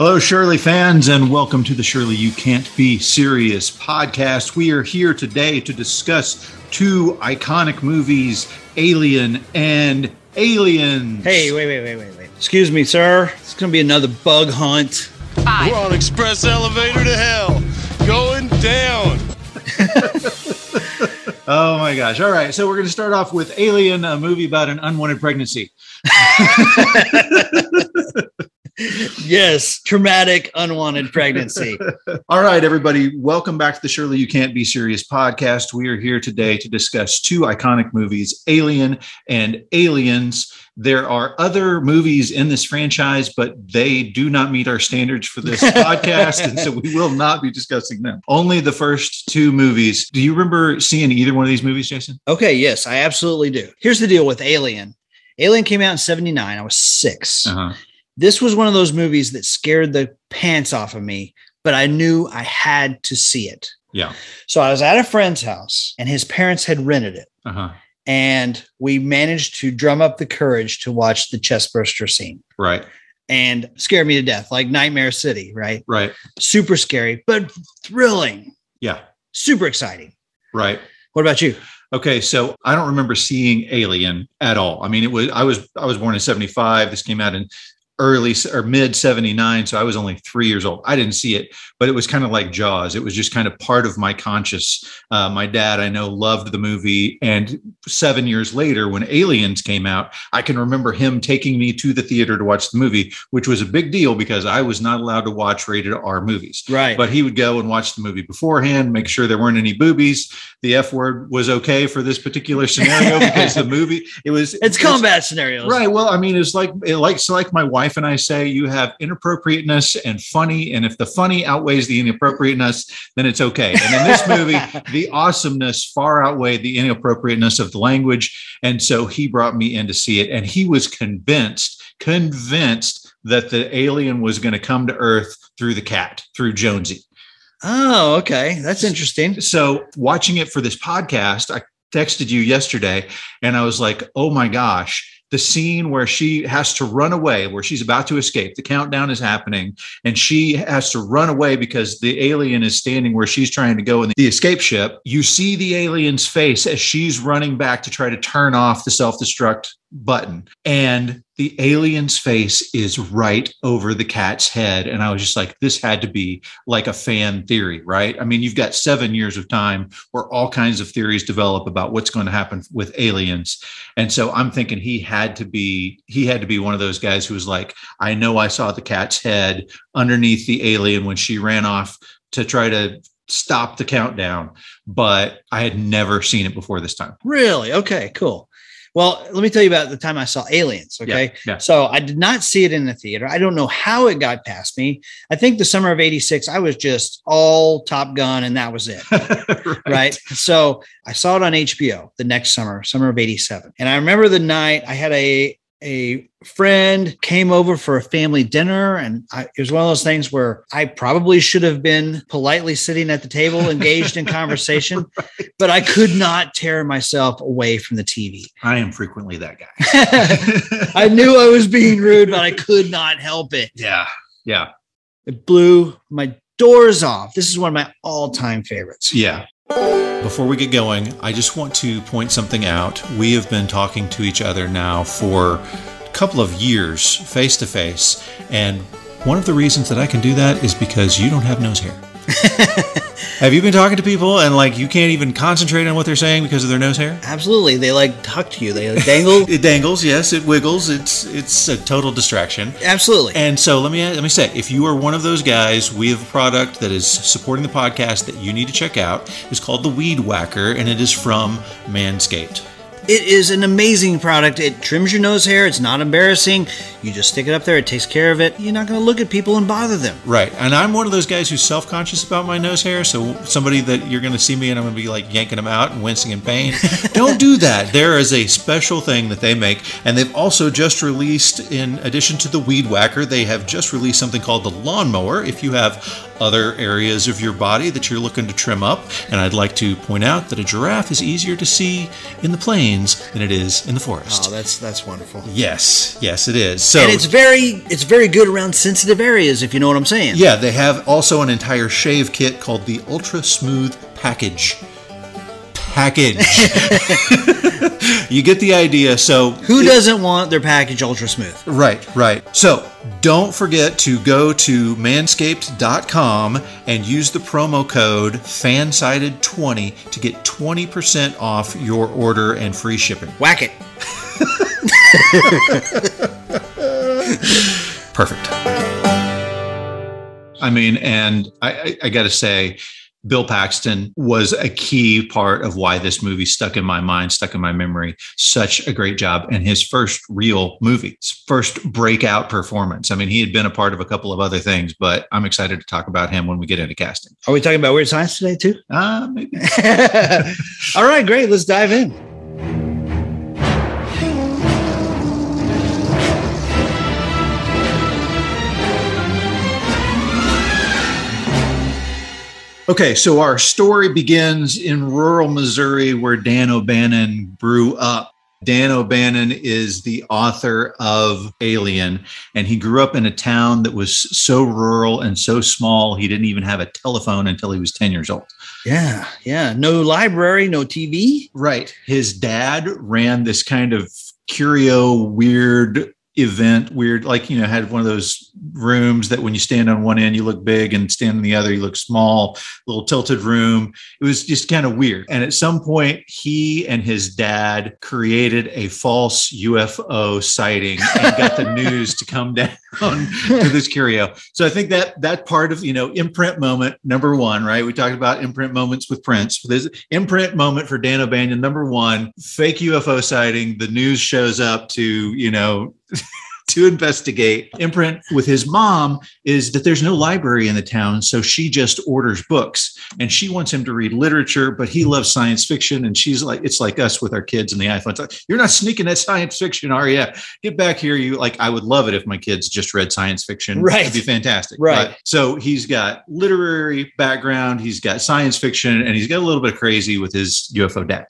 Hello, Shirley fans, and welcome to the Shirley You Can't Be Serious podcast. We are here today to discuss two iconic movies, Alien and Aliens. Hey, wait. Excuse me, sir. It's going to be another bug hunt. We're on express elevator to hell. Going down. Oh, my gosh. All right. So we're going to start off with Alien, a movie about an unwanted pregnancy. Yes, traumatic, unwanted pregnancy. All right, everybody. Welcome back to the Shirley You Can't Be Serious podcast. We are here today to discuss two iconic movies, Alien and Aliens. There are other movies in this franchise, but they do not meet our standards for this podcast, and so we will not be discussing them. Only the first two movies. Do you remember seeing either one of these movies, Jason? Okay, yes, I absolutely do. Here's the deal with Alien. Alien came out in 1979. I was 6. Uh-huh. This was one of those movies that scared the pants off of me, but I knew I had to see it. Yeah. So I was at a friend's house, and his parents had rented it. Uh-huh. And we managed to drum up the courage to watch the chestburster scene. Right. And scared me to death, like Nightmare City, right? Right. Super scary, but thrilling. Yeah. Super exciting. Right. What about you? Okay, so I don't remember seeing Alien at all. I mean, I was born in 1975. This came out in early or mid 1979, so I was only 3 years old. I didn't see it, but it was kind of like Jaws. It was just kind of part of my conscious. My dad, I know, loved the movie, and 7 years later, when Aliens came out, I can remember him taking me to the theater to watch the movie, which was a big deal because I was not allowed to watch rated R movies. Right. But he would go and watch the movie beforehand, make sure there weren't any boobies. The F word was okay for this particular scenario because the movie, it's combat scenarios. Right. Well, I mean, it's like my wife and I say, you have inappropriateness and funny. And if the funny outweighs the inappropriateness, then it's okay. And in this movie, the awesomeness far outweighed the inappropriateness of the language. And so he brought me in to see it. And he was convinced that the alien was going to come to Earth through the cat, through Jonesy. Oh, okay. That's interesting. So watching it for this podcast, I texted you yesterday and I was like, oh my gosh, the scene where she has to run away, where she's about to escape, the countdown is happening and she has to run away because the alien is standing where she's trying to go in the escape ship. You see the alien's face as she's running back to try to turn off the self-destruct button. And the alien's face is right over the cat's head. And I was just like, this had to be like a fan theory, right? I mean, you've got 7 years of time where all kinds of theories develop about what's going to happen with aliens. And so I'm thinking he had to be one of those guys who was like, I know I saw the cat's head underneath the alien when she ran off to try to stop the countdown, but I had never seen it before this time. Really? Okay, cool. Well, let me tell you about the time I saw Aliens. Okay. Yeah. So I did not see it in the theater. I don't know how it got past me. I think the summer of 86, I was just all Top Gun and that was it. Right. So I saw it on HBO the next summer of 87. And I remember the night I had a friend came over for a family dinner. And it was one of those things where I probably should have been politely sitting at the table, engaged in conversation, right. But I could not tear myself away from the TV. I am frequently that guy. I knew I was being rude, but I could not help it. Yeah. Yeah. It blew my doors off. This is one of my all-time favorites. Yeah. Before we get going, I just want to point something out. We have been talking to each other now for a couple of years, face to face. And one of the reasons that I can do that is because you don't have nose hair. Have you been talking to people and like you can't even concentrate on what they're saying because of their nose hair? Absolutely. They like tuck to you. They like dangle. It dangles. Yes, it wiggles. It's a total distraction. Absolutely. And so let me say, if you are one of those guys, we have a product that is supporting the podcast that you need to check out. It's called the Weed Whacker, and it is from Manscaped. It is an amazing product. It trims your nose hair. It's not embarrassing. You just stick it up there. It takes care of it. You're not going to look at people and bother them. Right. And I'm one of those guys who's self-conscious about my nose hair. So somebody that you're going to see me and I'm going to be like yanking them out and wincing in pain. Don't do that. There is a special thing that they make. And they've also just released, in addition to the Weed Whacker, they have just released something called the Lawnmower. If you have other areas of your body that you're looking to trim up. And I'd like to point out that a giraffe is easier to see in the plain plains than it is in the forest. Oh, that's wonderful. Yes, it is. So, and it's very good around sensitive areas, if you know what I'm saying. Yeah, they have also an entire shave kit called the Ultra Smooth Package. You get the idea. So who doesn't want their package ultra smooth? Right. So don't forget to go to manscaped.com and use the promo code FANSIDED20 to get 20% off your order and free shipping. Whack it. Perfect. I mean, and I got to say, Bill Paxton was a key part of why this movie stuck in my mind, stuck in my memory. Such a great job. And his first real movie, his first breakout performance. I mean, he had been a part of a couple of other things, but I'm excited to talk about him when we get into casting. Are we talking about Weird Science today too? Maybe. All right, great. Let's dive in. Okay, so our story begins in rural Missouri where Dan O'Bannon grew up. Dan O'Bannon is the author of Alien, and he grew up in a town that was so rural and so small, he didn't even have a telephone until he was 10 years old. Yeah. No library, no TV. Right. His dad ran this kind of curio, weird like, had one of those rooms that when you stand on one end, you look big, and stand on the other, you look small, little tilted room. It was just kind of weird. And at some point, he and his dad created a false UFO sighting and got the news to come down to this curio. So I think that part of, imprint moment, number one, right? We talked about imprint moments with Prince. There's imprint moment for Dan O'Bannon. Number one, fake UFO sighting. The news shows up to, to investigate. Imprint with his mom is that there's no library in the town, so she just orders books, and she wants him to read literature, but he loves science fiction, and she's like, it's like us with our kids and the iPhones. Like, you're not sneaking at science fiction, are you? Get back here. I would love it if my kids just read science fiction. Right. It'd be fantastic. Right. So he's got literary background, he's got science fiction, and he's got a little bit crazy with his UFO dad.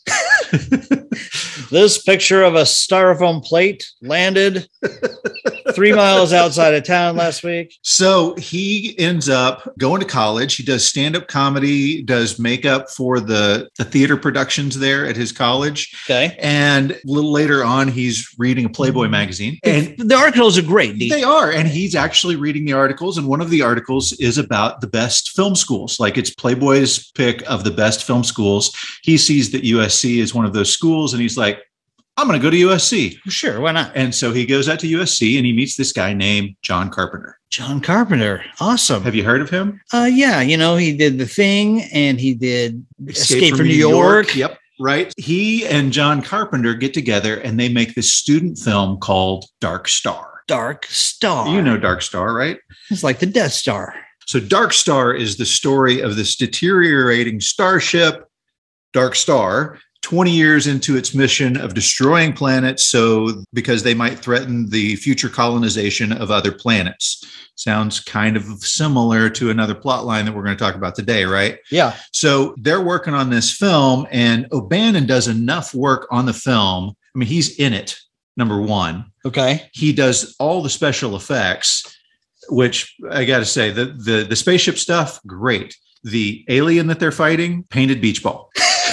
This picture of a styrofoam plate landed 3 miles outside of town last week. So he ends up going to college. He does stand-up comedy, does makeup for the theater productions there at his college. Okay. And a little later on, he's reading a Playboy magazine. And the articles are great. They are. And he's actually reading the articles. And one of the articles is about the best film schools. Like, it's Playboy's pick of the best film schools. He sees that USC is one of those schools, and he's like, I'm going to go to USC. Sure, why not? And so he goes out to USC and he meets this guy named John Carpenter. John Carpenter. Awesome. Have you heard of him? Yeah. He did The Thing, and he did Escape from New York. Yep. Right. He and John Carpenter get together and they make this student film called Dark Star. Dark Star. You know Dark Star, right? It's like the Death Star. So Dark Star is the story of this deteriorating starship, Dark Star, 20 years into its mission of destroying planets because they might threaten the future colonization of other planets. Sounds kind of similar to another plot line that we're going to talk about today, right? Yeah. So they're working on this film, and O'Bannon does enough work on the film. I mean, he's in it, number one. Okay. He does all the special effects, which I got to say, the spaceship stuff, great. The alien that they're fighting, painted beach ball.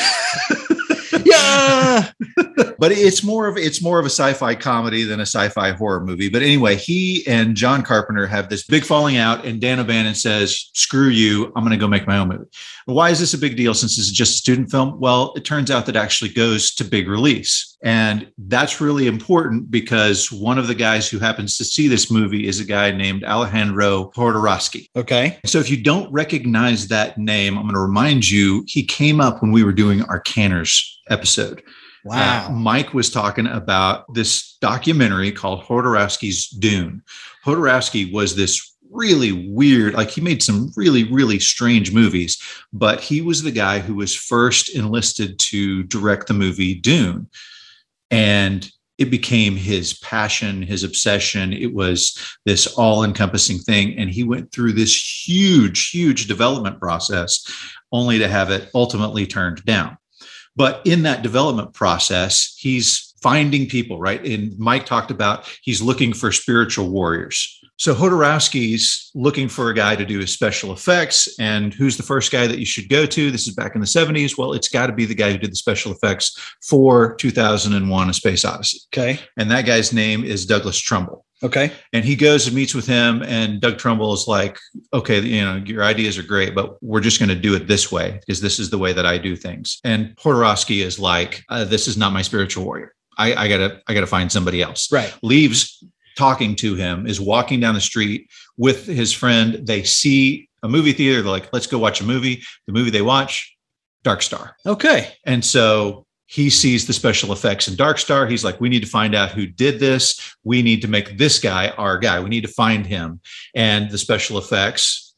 Yeah. But it's more of a sci-fi comedy than a sci-fi horror movie. But anyway, he and John Carpenter have this big falling out, and Dan O'Bannon says, screw you, I'm going to go make my own movie. Why is this a big deal since this is just a student film? Well, it turns out that it actually goes to big release. And that's really important because one of the guys who happens to see this movie is a guy named Alejandro Jodorowsky. Okay. So if you don't recognize that name, I'm going to remind you, he came up when we were doing our Canners episode. Wow. Mike was talking about this documentary called Jodorowsky's Dune. Jodorowsky was this really weird, like he made some really, really strange movies, but he was the guy who was first enlisted to direct the movie Dune. And it became his passion, his obsession. It was this all-encompassing thing. And he went through this huge, huge development process only to have it ultimately turned down. But in that development process, he's finding people, right? And Mike talked about he's looking for spiritual warriors. So Jodorowsky's looking for a guy to do his special effects. And who's the first guy that you should go to? This is back in the 70s. Well, it's got to be the guy who did the special effects for 2001: A Space Odyssey. Okay. And that guy's name is Douglas Trumbull. Okay. And he goes and meets with him, and Doug Trumbull is like, okay, your ideas are great, but we're just going to do it this way because this is the way that I do things. And Jodorowsky is like, this is not my spiritual warrior. I gotta find somebody else. Right. Leaves talking to him, is walking down the street with his friend. They see a movie theater. They're like, let's go watch a movie. The movie they watch, Dark Star. Okay. And so he sees the special effects in Dark Star. He's like, we need to find out who did this. We need to make this guy our guy. We need to find him. And the special effects,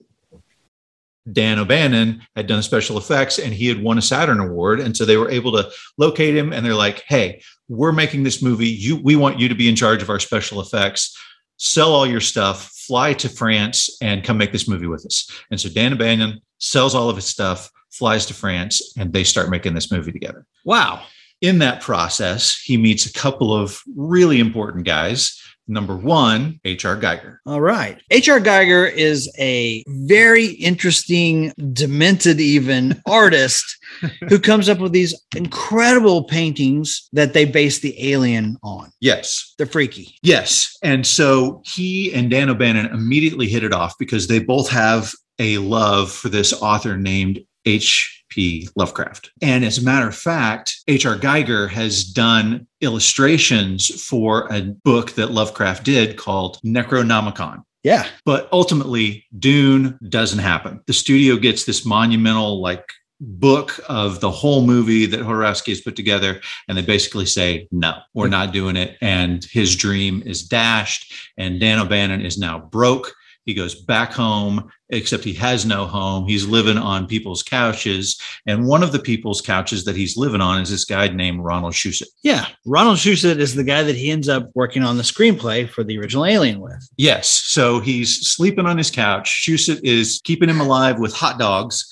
Dan O'Bannon had done the special effects and he had won a Saturn Award. And so they were able to locate him and they're like, hey, we're making this movie. We want you to be in charge of our special effects. Sell all your stuff, fly to France and come make this movie with us. And so Dan O'Bannon sells all of his stuff, flies to France, and they start making this movie together. Wow. In that process, he meets a couple of really important guys. Number one, H.R. Giger. All right. H.R. Giger is a very interesting, demented even artist who comes up with these incredible paintings that they base the Alien on. Yes. They're freaky. Yes. And so he and Dan O'Bannon immediately hit it off because they both have a love for this author named H.P. Lovecraft. And as a matter of fact, H.R. Giger has done illustrations for a book that Lovecraft did called Necronomicon. Yeah. But ultimately, Dune doesn't happen. The studio gets this monumental, book of the whole movie that Jodorowsky has put together. And they basically say, no, we're not doing it. And his dream is dashed. And Dan O'Bannon is now broke. He goes back home, except he has no home. He's living on people's couches. And one of the people's couches that he's living on is this guy named Ronald Shusett. Yeah. Ronald Shusett is the guy that he ends up working on the screenplay for the original Alien with. Yes. So he's sleeping on his couch. Shusett is keeping him alive with hot dogs.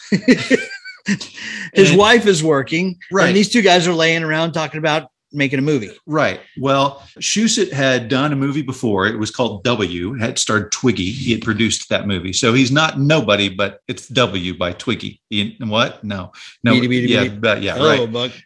His wife is working. Right. And these two guys are laying around talking about making a movie. Right. Well, Shusett had done a movie before. It was called W. It had starred Twiggy. He had produced that movie. So he's not nobody, but it's W by Twiggy. What? No. Yeah, hello, right. Buck.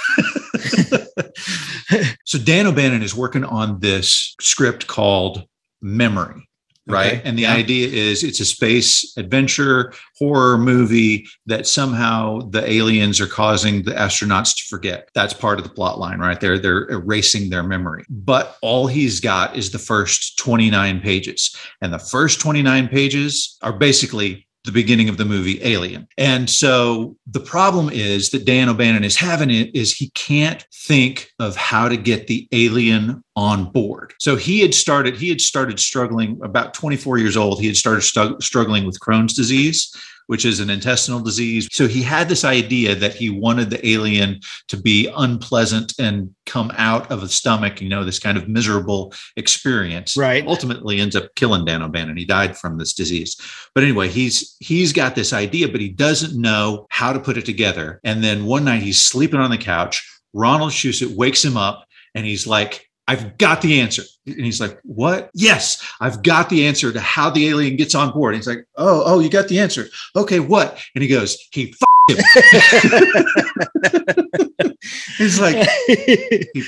So Dan O'Bannon is working on this script called Memory. Right. Okay. And the idea is it's a space adventure horror movie that somehow the aliens are causing the astronauts to forget. That's part of the plot line right there. They're erasing their memory. But all he's got is the first 29 pages. And the first 29 pages are basically the beginning of the movie Alien. And so the problem is that Dan O'Bannon is having is he can't think of how to get the alien on board. So he had started struggling about 24 years old. He had started struggling with Crohn's disease, which is an intestinal disease. So he had this idea that he wanted the alien to be unpleasant and come out of the stomach, this kind of miserable experience. Right. Ultimately ends up killing Dan O'Bannon. He died from this disease. But anyway, he's got this idea, but he doesn't know how to put it together. And then one night he's sleeping on the couch. Ronald Shusett wakes him up and he's like, I've got the answer. And he's like, what? Yes, I've got the answer to how the alien gets on board. And he's like, oh, you got the answer. Okay, what? And he goes, he f***ed him. He's like, he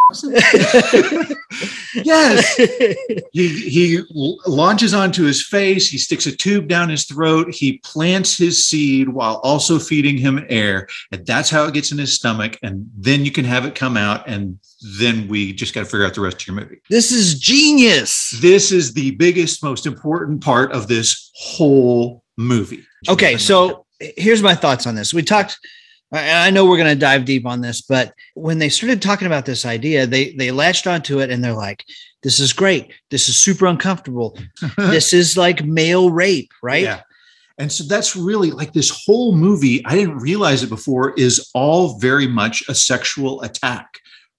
yes. He launches onto his face. He sticks a tube down his throat. He plants his seed while also feeding him air. And that's how it gets in his stomach. And then you can have it come out. And then we just got to figure out the rest of your movie. This is genius. This is the biggest, most important part of this whole movie. Okay, so here's my thoughts on this. We talked, and I know we're going to dive deep on this, but when they started talking about this idea, they latched onto it and they're like, this is great. This is super uncomfortable. This is like male rape, right? Yeah. And so that's really like this whole movie, I didn't realize it before, is all very much a sexual attack.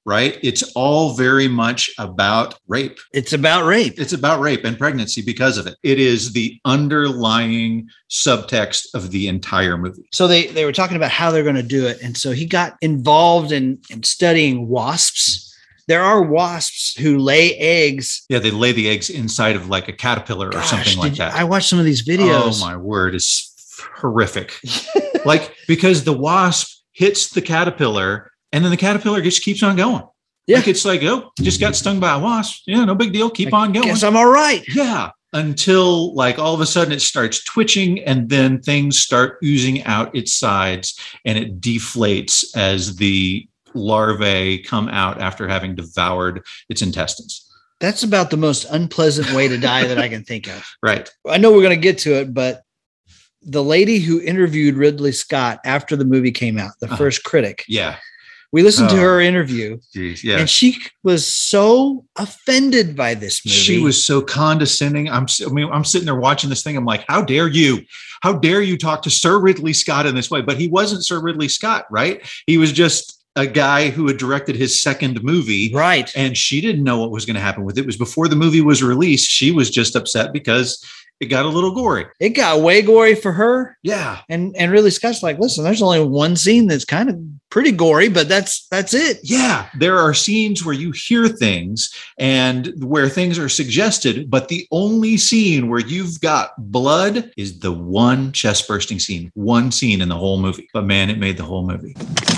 right? It's all very much about rape. It's about rape. It's about rape and pregnancy because of it. It is the underlying subtext of the entire movie. So they were talking about how they're going to do it. And so he got involved in studying wasps. There are wasps who lay eggs. Yeah, they lay the eggs inside of like a caterpillar or something like that. I watched some of these videos. Oh, my word. It's horrific. Like, because the wasp hits the caterpillar and then the caterpillar just keeps on going. Yeah. Like, it's like, oh, just got stung by a wasp. Yeah, no big deal. Keep on going. Guess I'm all right. Yeah. Until like all of a sudden it starts twitching and then things start oozing out its sides and it deflates as the larvae come out after having devoured its intestines. That's about the most unpleasant way to die that I can think of. Right. I know we're going to get to it, but the lady who interviewed Ridley Scott after the movie came out, the first critic. Yeah. We listened to her interview. Geez, yeah. And she was so offended by this movie. She was so condescending. I'm sitting there watching this thing. I'm like, how dare you? How dare you talk to Sir Ridley Scott in this way? But he wasn't Sir Ridley Scott, right? He was just a guy who had directed his second movie. Right. And she didn't know what was going to happen with it. It was before the movie was released. She was just upset because it got a little gory. It got way gory for her. Yeah. And Ridley Scott's like, listen, there's only one scene that's kind of pretty gory, but that's it. Yeah. There are scenes where you hear things and where things are suggested, but the only scene where you've got blood is the one chest bursting scene, one scene in the whole movie. But man, it made the whole movie.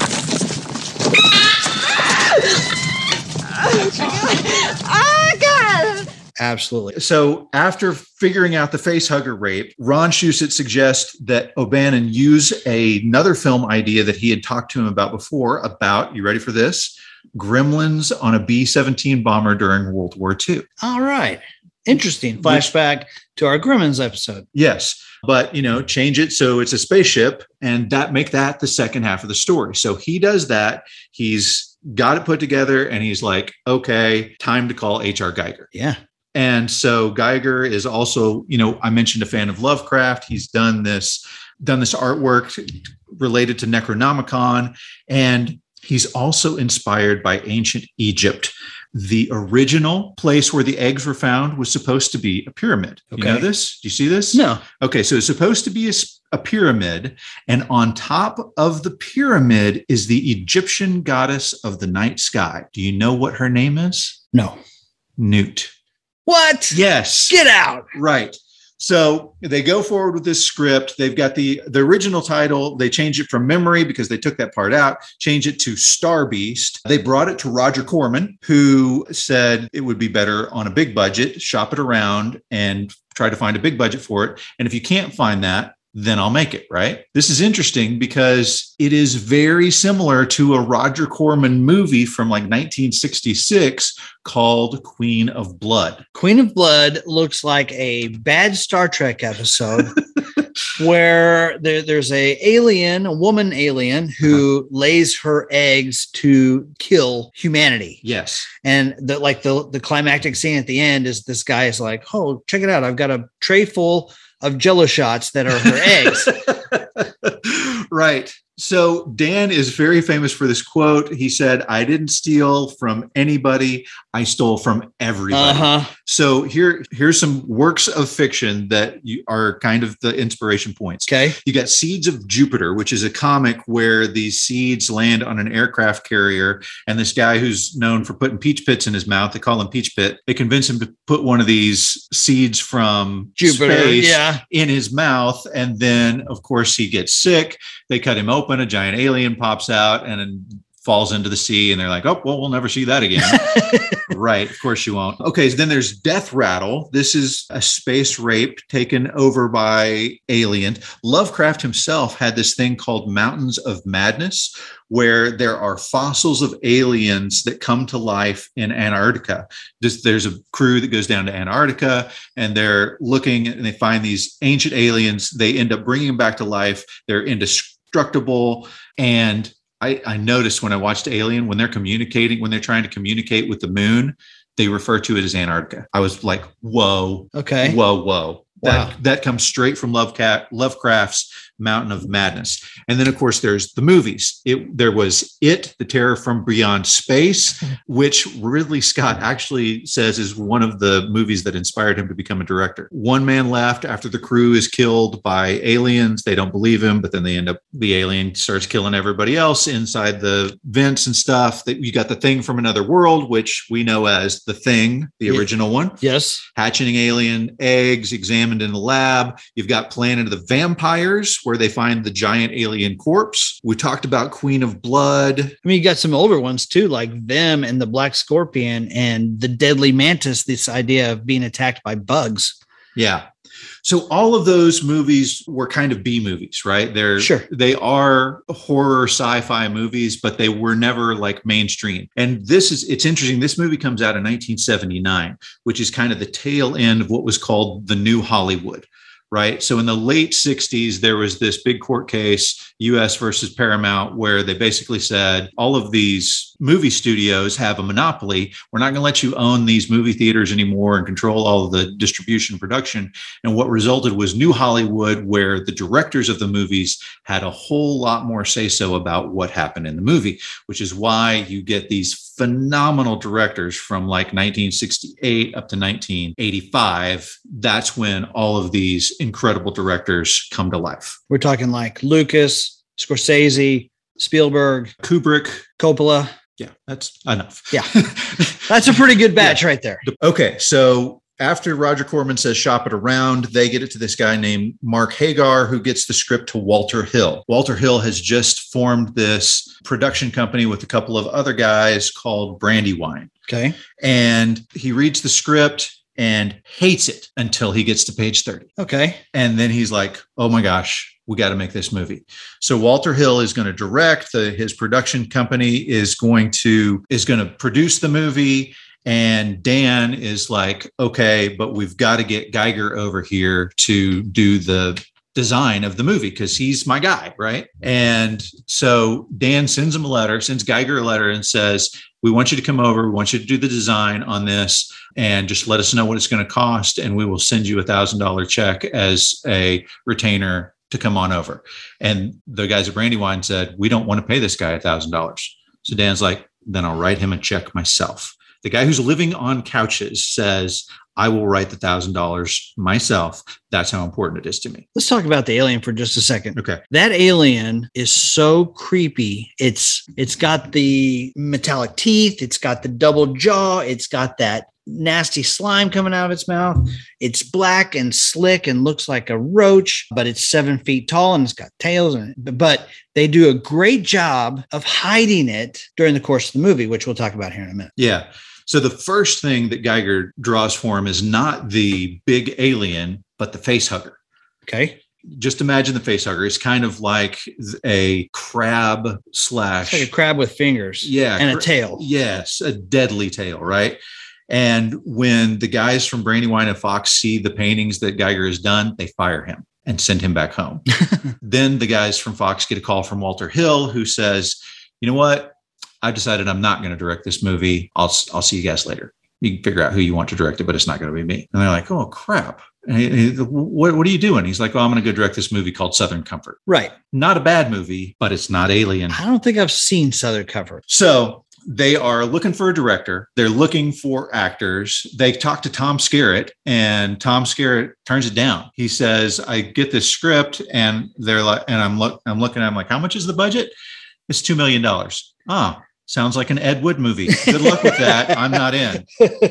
Oh, God. Absolutely. So after figuring out the facehugger rape, Ron Shusett suggests that O'Bannon use another film idea that he had talked to him about before about, you ready for this? Gremlins on a B-17 bomber during World War II. All right. Interesting. Flashback to our Gremlins episode. Yes. But, change it so it's a spaceship and make that the second half of the story. So he does that. He's got it put together and he's like, okay, time to call H.R. Geiger. Yeah. And so Geiger is also, I mentioned a fan of Lovecraft. He's done this artwork related to Necronomicon. And he's also inspired by ancient Egypt. The original place where the eggs were found was supposed to be a pyramid. Okay. You know this? Do you see this? No. Okay. So it's supposed to be a pyramid. And on top of the pyramid is the Egyptian goddess of the night sky. Do you know what her name is? No. Newt. What? Yes. Get out. Right. So they go forward with this script. They've got the original title. They changed it from memory because they took that part out, changed it to Star Beast. They brought it to Roger Corman, who said it would be better on a big budget, shop it around and try to find a big budget for it. And if you can't find that, then I'll make it, right? This is interesting because it is very similar to a Roger Corman movie from like 1966 called Queen of Blood. Queen of Blood looks like a bad Star Trek episode where there's a woman alien who lays her eggs to kill humanity. Yes. And the climactic scene at the end is this guy is like, oh, check it out. I've got a tray full of Jell-O shots that are her eggs. Right. So Dan is very famous for this quote. He said, I didn't steal from anybody. I stole from everybody. Uh-huh. So here's some works of fiction that are kind of the inspiration points. Okay. You got Seeds of Jupiter, which is a comic where these seeds land on an aircraft carrier. And this guy who's known for putting peach pits in his mouth, they call him Peach Pit. They convince him to put one of these seeds from Jupiter space in his mouth. And then, of course, he gets sick. They cut him open. A giant alien pops out and then falls into the sea. And they're like, oh, well, we'll never see that again. Right. Of course you won't. Okay. So then there's Death Rattle. This is a space rape taken over by aliens. Lovecraft himself had this thing called Mountains of Madness, where there are fossils of aliens that come to life in Antarctica. There's a crew that goes down to Antarctica and they're looking and they find these ancient aliens. They end up bringing them back to life. They're indestructible. And I noticed when I watched Alien, when they're trying to communicate with the moon, they refer to it as Antarctica. I was like, whoa. Okay. Whoa. Wow. That comes straight from Lovecraft's Mountain of Madness. And then, of course, there's the movies. There was It, The Terror from Beyond Space, which Ridley Scott actually says is one of the movies that inspired him to become a director. One man left after the crew is killed by aliens. They don't believe him, but then the alien starts killing everybody else inside the vents and stuff. That you got The Thing from Another World, which we know as The Thing, the original one. Yes. Hatching alien eggs examined in the lab. You've got Planet of the Vampires, where they find the giant alien corpse. We talked about Queen of Blood. I mean, you got some older ones too, like Them and the Black Scorpion and the Deadly Mantis, this idea of being attacked by bugs. Yeah. So all of those movies were kind of B movies, right? They are horror sci-fi movies, but they were never like mainstream. And it's interesting. This movie comes out in 1979, which is kind of the tail end of what was called the New Hollywood. Right. So in the late 60s, there was this big court case, US versus Paramount, where they basically said all of these movie studios have a monopoly. We're not going to let you own these movie theaters anymore and control all of the distribution production. And what resulted was New Hollywood, where the directors of the movies had a whole lot more say-so about what happened in the movie, which is why you get these phenomenal directors from like 1968 up to 1985. That's when all of these incredible directors come to life. We're talking like Lucas, Scorsese, Spielberg, Kubrick, Coppola. Yeah, that's enough. Yeah, that's a pretty good batch right there. Okay, so after Roger Corman says shop it around, they get it to this guy named Mark Hagar, who gets the script to Walter Hill. Walter Hill has just formed this production company with a couple of other guys called Brandywine. Okay. And he reads the script and hates it until he gets to page 30. Okay. And then he's like, oh my gosh, we got to make this movie. So Walter Hill is going to direct. His production company is going to produce the movie. And Dan is like, okay, but we've got to get Geiger over here to do the design of the movie because he's my guy, right? And so Dan sends Geiger a letter and says, we want you to come over. We want you to do the design on this and just let us know what it's going to cost. And we will send you $1,000 check as a retainer to come on over. And the guys at Brandywine said, we don't want to pay this guy $1,000. So Dan's like, then I'll write him a check myself. The guy who's living on couches says, I will write the $1,000 myself. That's how important it is to me. Let's talk about the alien for just a second. Okay. That alien is so creepy. It's got the metallic teeth. It's got the double jaw. It's got that nasty slime coming out of its mouth. It's black and slick and looks like a roach, but it's 7 feet tall and it's got tails in it. But they do a great job of hiding it during the course of the movie, which we'll talk about here in a minute. Yeah. So the first thing that Geiger draws for him is not the big alien, but the face hugger. Okay. Just imagine the face hugger. It's kind of like a crab slash. It's like a crab with fingers. Yeah. And a tail. Yes. A deadly tail, right? And when the guys from Brandywine and Fox see the paintings that Geiger has done, they fire him and send him back home. Then the guys from Fox get a call from Walter Hill, who says, you know what? I've decided I'm not going to direct this movie. I'll see you guys later. You can figure out who you want to direct it, but it's not going to be me. And they're like, oh, crap. What are you doing? He's like, oh, I'm going to go direct this movie called Southern Comfort. Right. Not a bad movie, but it's not Alien. I don't think I've seen Southern Comfort. So they are looking for a director. They're looking for actors. They talk to Tom Skerritt, and Tom Skerritt turns it down. He says, I get this script, and they're like, and I'm looking, I'm like, how much is the budget? It's $2 million. Ah, sounds like an Ed Wood movie. Good luck with that. I'm not in.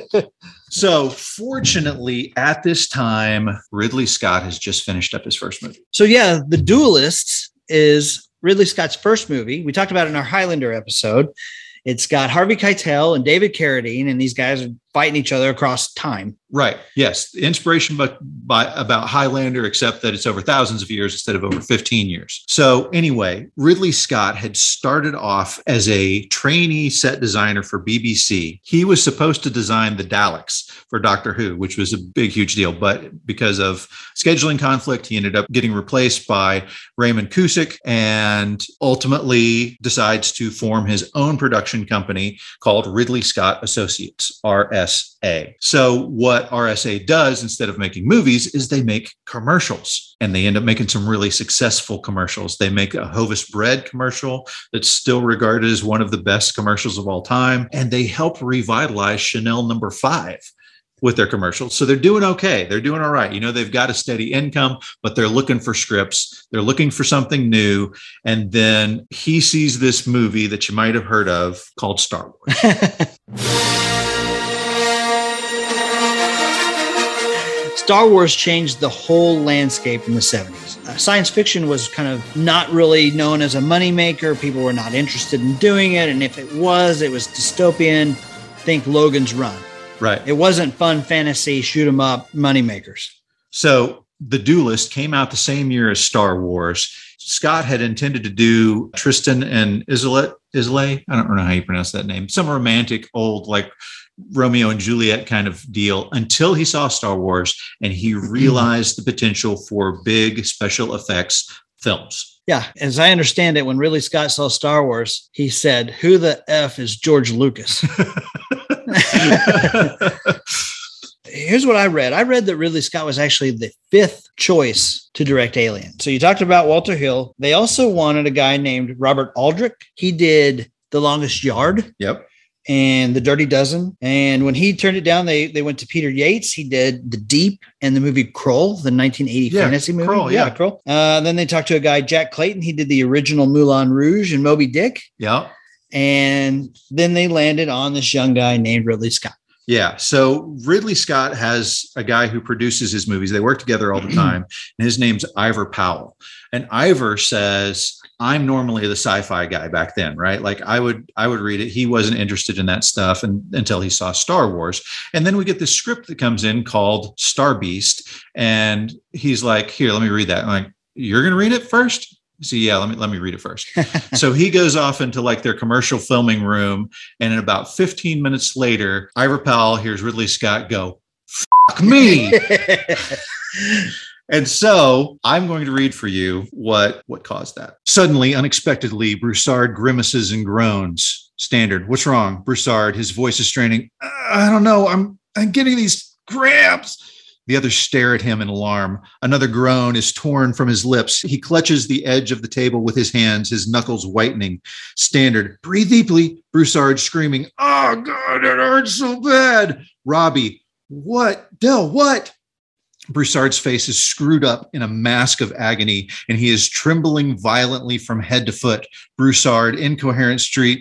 So fortunately, at this time, Ridley Scott has just finished up his first movie. So yeah, The Duelists is Ridley Scott's first movie. We talked about it in our Highlander episode. It's got Harvey Keitel and David Carradine, and these guys are fighting each other across time. Right. Yes. The inspiration about Highlander, except that it's over thousands of years instead of over 15 years. So anyway, Ridley Scott had started off as a trainee set designer for BBC. He was supposed to design the Daleks for Doctor Who, which was a big, huge deal. But because of scheduling conflict, he ended up getting replaced by Raymond Cusick and ultimately decides to form his own production company called Ridley Scott Associates, RS RSA. So what RSA does instead of making movies is they make commercials, and they end up making some really successful commercials. They make a Hovis bread commercial that's still regarded as one of the best commercials of all time. And they help revitalize Chanel No. 5 with their commercials. So they're doing okay. They're doing all right. They've got a steady income, but they're looking for scripts. They're looking for something new. And then he sees this movie that you might have heard of called Star Wars. Star Wars changed the whole landscape in the 70s. Science fiction was kind of not really known as a moneymaker. People were not interested in doing it. And if it was dystopian. Think Logan's Run. Right. It wasn't fun fantasy, shoot 'em up, moneymakers. So The Duelist came out the same year as Star Wars. Scott had intended to do Tristan and Isolde. I don't know how you pronounce that name. Some romantic old, like Romeo and Juliet kind of deal, until he saw Star Wars and he realized the potential for big special effects films. Yeah. As I understand it, when Ridley Scott saw Star Wars, he said, "Who the F is George Lucas?" Here's what I read. I read that Ridley Scott was actually the 5th choice to direct Alien. So you talked about Walter Hill. They also wanted a guy named Robert Aldrich. He did The Longest Yard. Yep. And The Dirty Dozen. And when he turned it down, they went to Peter Yates. He did The Deep and the movie Kroll, the 1980 fantasy movie. Kroll, yeah. Kroll. Then they talked to a guy, Jack Clayton. He did the original Moulin Rouge and Moby Dick. Yeah. And then they landed on this young guy named Ridley Scott. Yeah. So Ridley Scott has a guy who produces his movies. They work together all the time. And his name's Ivor Powell. And Ivor says, I'm normally the sci-fi guy back then, right? Like I would read it. He wasn't interested in that stuff until he saw Star Wars. And then we get this script that comes in called Star Beast. And he's like, here, let me read that. I'm like, you're going to read it first? So yeah, let me read it first. So he goes off into like their commercial filming room. And in about 15 minutes later, Ivor Powell hears Ridley Scott go, "Fuck me." And so I'm going to read for you what caused that. Suddenly, unexpectedly, Broussard grimaces and groans. Standard. What's wrong? Broussard, his voice is straining. I don't know. I'm getting these cramps. The others stare at him in alarm. Another groan is torn from his lips. He clutches the edge of the table with his hands, his knuckles whitening. Standard. Breathe deeply. Broussard screaming. Oh, God, it hurts so bad. Robbie. What? Del, what? Broussard's face is screwed up in a mask of agony, and he is trembling violently from head to foot. Broussard, incoherent street.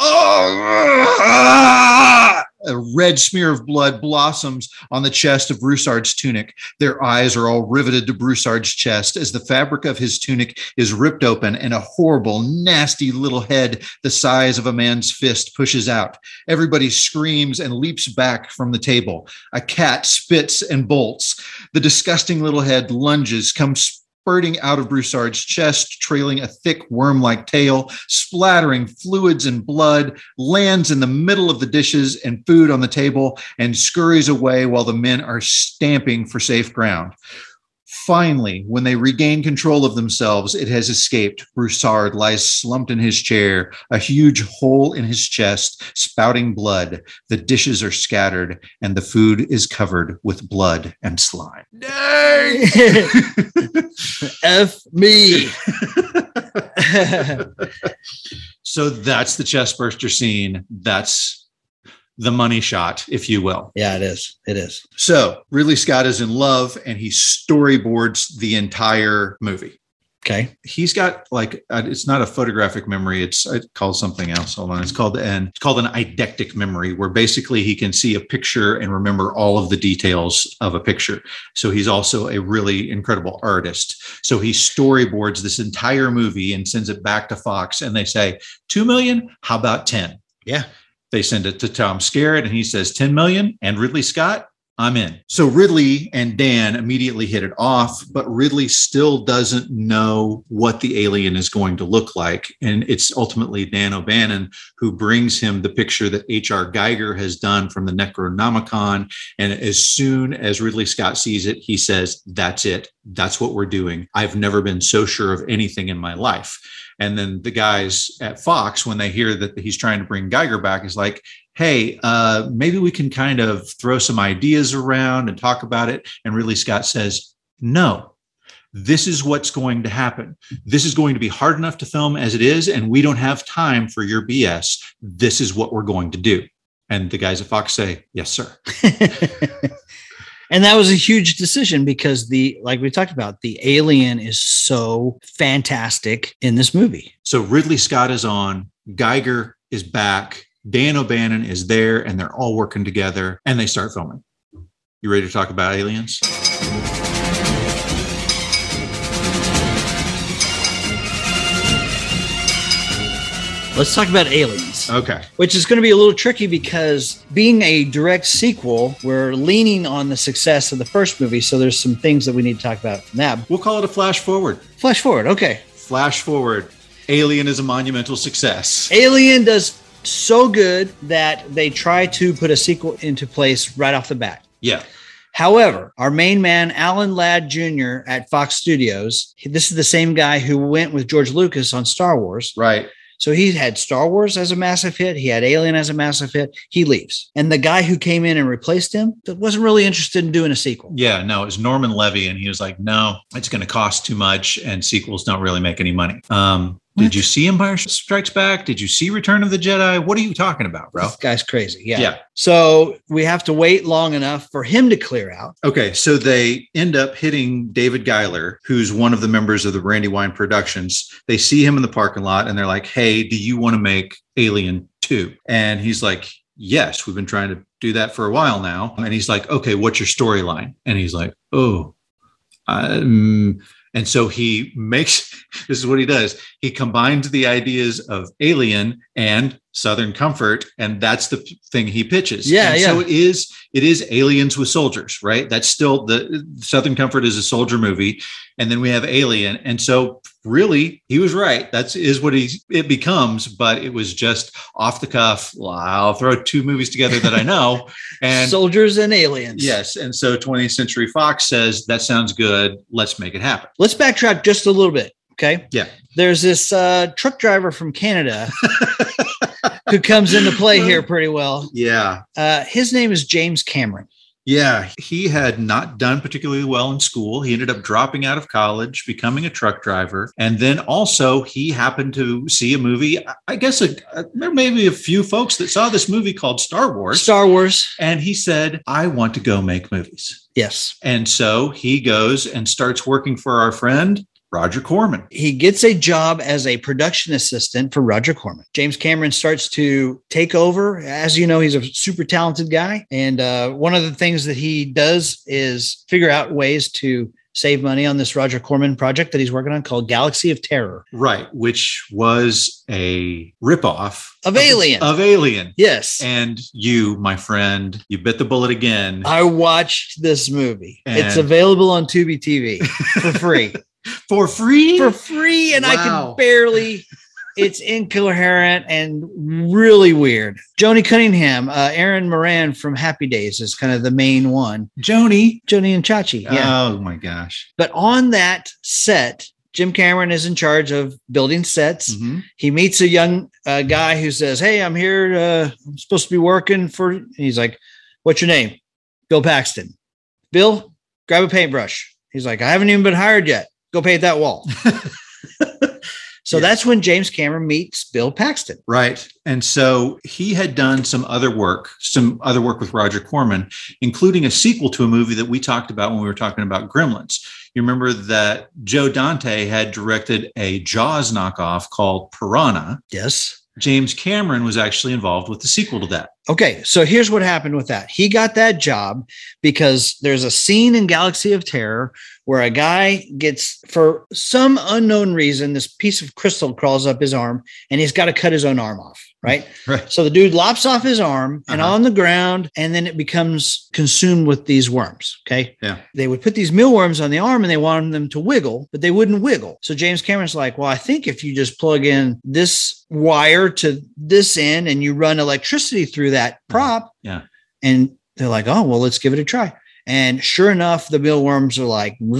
Oh! A red smear of blood blossoms on the chest of Broussard's tunic. Their eyes are all riveted to Broussard's chest as the fabric of his tunic is ripped open and a horrible, nasty little head the size of a man's fist pushes out. Everybody screams and leaps back from the table. A cat spits and bolts. The disgusting little head lunges, comes spurting out of Broussard's chest, trailing a thick worm-like tail, splattering fluids and blood, lands in the middle of the dishes and food on the table, and scurries away while the men are stamping for safe ground. Finally, when they regain control of themselves, it has escaped. Broussard lies slumped in his chair, a huge hole in his chest, spouting blood. The dishes are scattered, and the food is covered with blood and slime. Dang! F me. So that's the chestburster scene. That's the money shot, if you will. Yeah, it is. It is. So Ridley Scott is in love and he storyboards the entire movie. Okay. He's got like, it's not a photographic memory. It's called something else. Hold on. It's called an eidectic memory, where basically he can see a picture and remember all of the details of a picture. So he's also a really incredible artist. So he storyboards this entire movie and sends it back to Fox, and they say, 2 million? How about 10? Yeah. They send it to Tom Skerritt and he says 10 million, and Ridley Scott, I'm in. So Ridley and Dan immediately hit it off, but Ridley still doesn't know what the alien is going to look like. And it's ultimately Dan O'Bannon who brings him the picture that H.R. Geiger has done from the Necronomicon. And as soon as Ridley Scott sees it, he says, that's it. That's what we're doing. I've never been so sure of anything in my life. And then the guys at Fox, when they hear that he's trying to bring Geiger back, is like, hey, maybe we can kind of throw some ideas around and talk about it. And Ridley Scott says, no, this is what's going to happen. This is going to be hard enough to film as it is, and we don't have time for your BS. This is what we're going to do. And the guys at Fox say, yes, sir. And that was a huge decision because like we talked about, the alien is so fantastic in this movie. So Ridley Scott is on, Geiger is back, Dan O'Bannon is there, and they're all working together, and they start filming. You ready to talk about aliens? Let's talk about Aliens. Okay. Which is going to be a little tricky because being a direct sequel, we're leaning on the success of the first movie. So there's some things that we need to talk about from that. We'll call it a flash forward. Flash forward. Okay. Flash forward. Alien is a monumental success. Alien does so good that they try to put a sequel into place right off the bat. Yeah. However, our main man, Alan Ladd Jr. at Fox Studios, this is the same guy who went with George Lucas on Star Wars. Right. So he had Star Wars as a massive hit. He had Alien as a massive hit. He leaves. And the guy who came in and replaced him wasn't really interested in doing a sequel. Yeah, no, it was Norman Levy. And he was like, no, it's going to cost too much. And sequels don't really make any money. Did you see Empire Strikes Back? Did you see Return of the Jedi? What are you talking about, bro? This guy's crazy. Yeah. Yeah. So we have to wait long enough for him to clear out. Okay. So they end up hitting David Giler, who's one of the members of the Brandywine Productions. They see him in the parking lot and they're like, hey, do you want to make Alien 2? And he's like, yes, we've been trying to do that for a while now. And he's like, okay, what's your storyline? And he's like, oh, and so he makes, this is what he does. He combines the ideas of Alien and Southern Comfort, and that's the thing he pitches. Yeah, and yeah. So it is aliens with soldiers, right? That's still the Southern Comfort is a soldier movie, and then we have Alien, and so really he was right. That is what it becomes, but it was just off the cuff. I'll throw two movies together that I know, and Soldiers and Aliens. yes, and so 20th Century Fox says that sounds good. Let's make it happen. Let's backtrack just a little bit. Okay. Yeah. There's this truck driver from Canada who comes into play here pretty well. Yeah. His name is James Cameron. Yeah. He had not done particularly well in school. He ended up dropping out of college, becoming a truck driver. And then also he happened to see a movie. I guess there may be a few folks that saw this movie called Star Wars. Star Wars. And he said, I want to go make movies. Yes. And so he goes and starts working for our friend, Roger Corman. He gets a job as a production assistant for Roger Corman. James Cameron starts to take over. As you know, he's a super talented guy. And one of the things that he does is figure out ways to save money on this Roger Corman project that he's working on called Galaxy of Terror. Right. Which was a ripoff Of Alien. Of Alien. Yes. And you, my friend, you bit the bullet again. I watched this movie. And- It's available on Tubi TV for free. For free? For free. And I Wow. could barely, it's incoherent and really weird. Joni Cunningham, Aaron Moran from Happy Days is kind of the main one. Joni. Joni and Chachi. Yeah. Oh my gosh. But on that set, Jim Cameron is in charge of building sets. Mhm. He meets a young guy who says, hey, I'm here. I'm supposed to be working for, and he's like, what's your name? Bill Paxton. Bill, grab a paintbrush. He's like, I haven't even been hired yet. Go paint that wall. So Yeah. that's when James Cameron meets Bill Paxton. Right. And so he had done some other work with Roger Corman, including a sequel to a movie that we talked about when we were talking about Gremlins. You remember that Joe Dante had directed a Jaws knockoff called Piranha. Yes. James Cameron was actually involved with the sequel to that. Okay, so here's what happened with that. He got that job because there's a scene in Galaxy of Terror where a guy gets, for some unknown reason, this piece of crystal crawls up his arm and he's got to cut his own arm off, right? Right. So the dude lops off his arm and on the ground, and then it becomes consumed with these worms, okay? Yeah. They would put these mealworms on the arm and they wanted them to wiggle, but they wouldn't wiggle. So James Cameron's like, well, I think if you just plug in this wire to this end and you run electricity through that prop. Yeah. And they're like, oh, well, let's give it a try. And sure enough, the mealworms are like, zzz,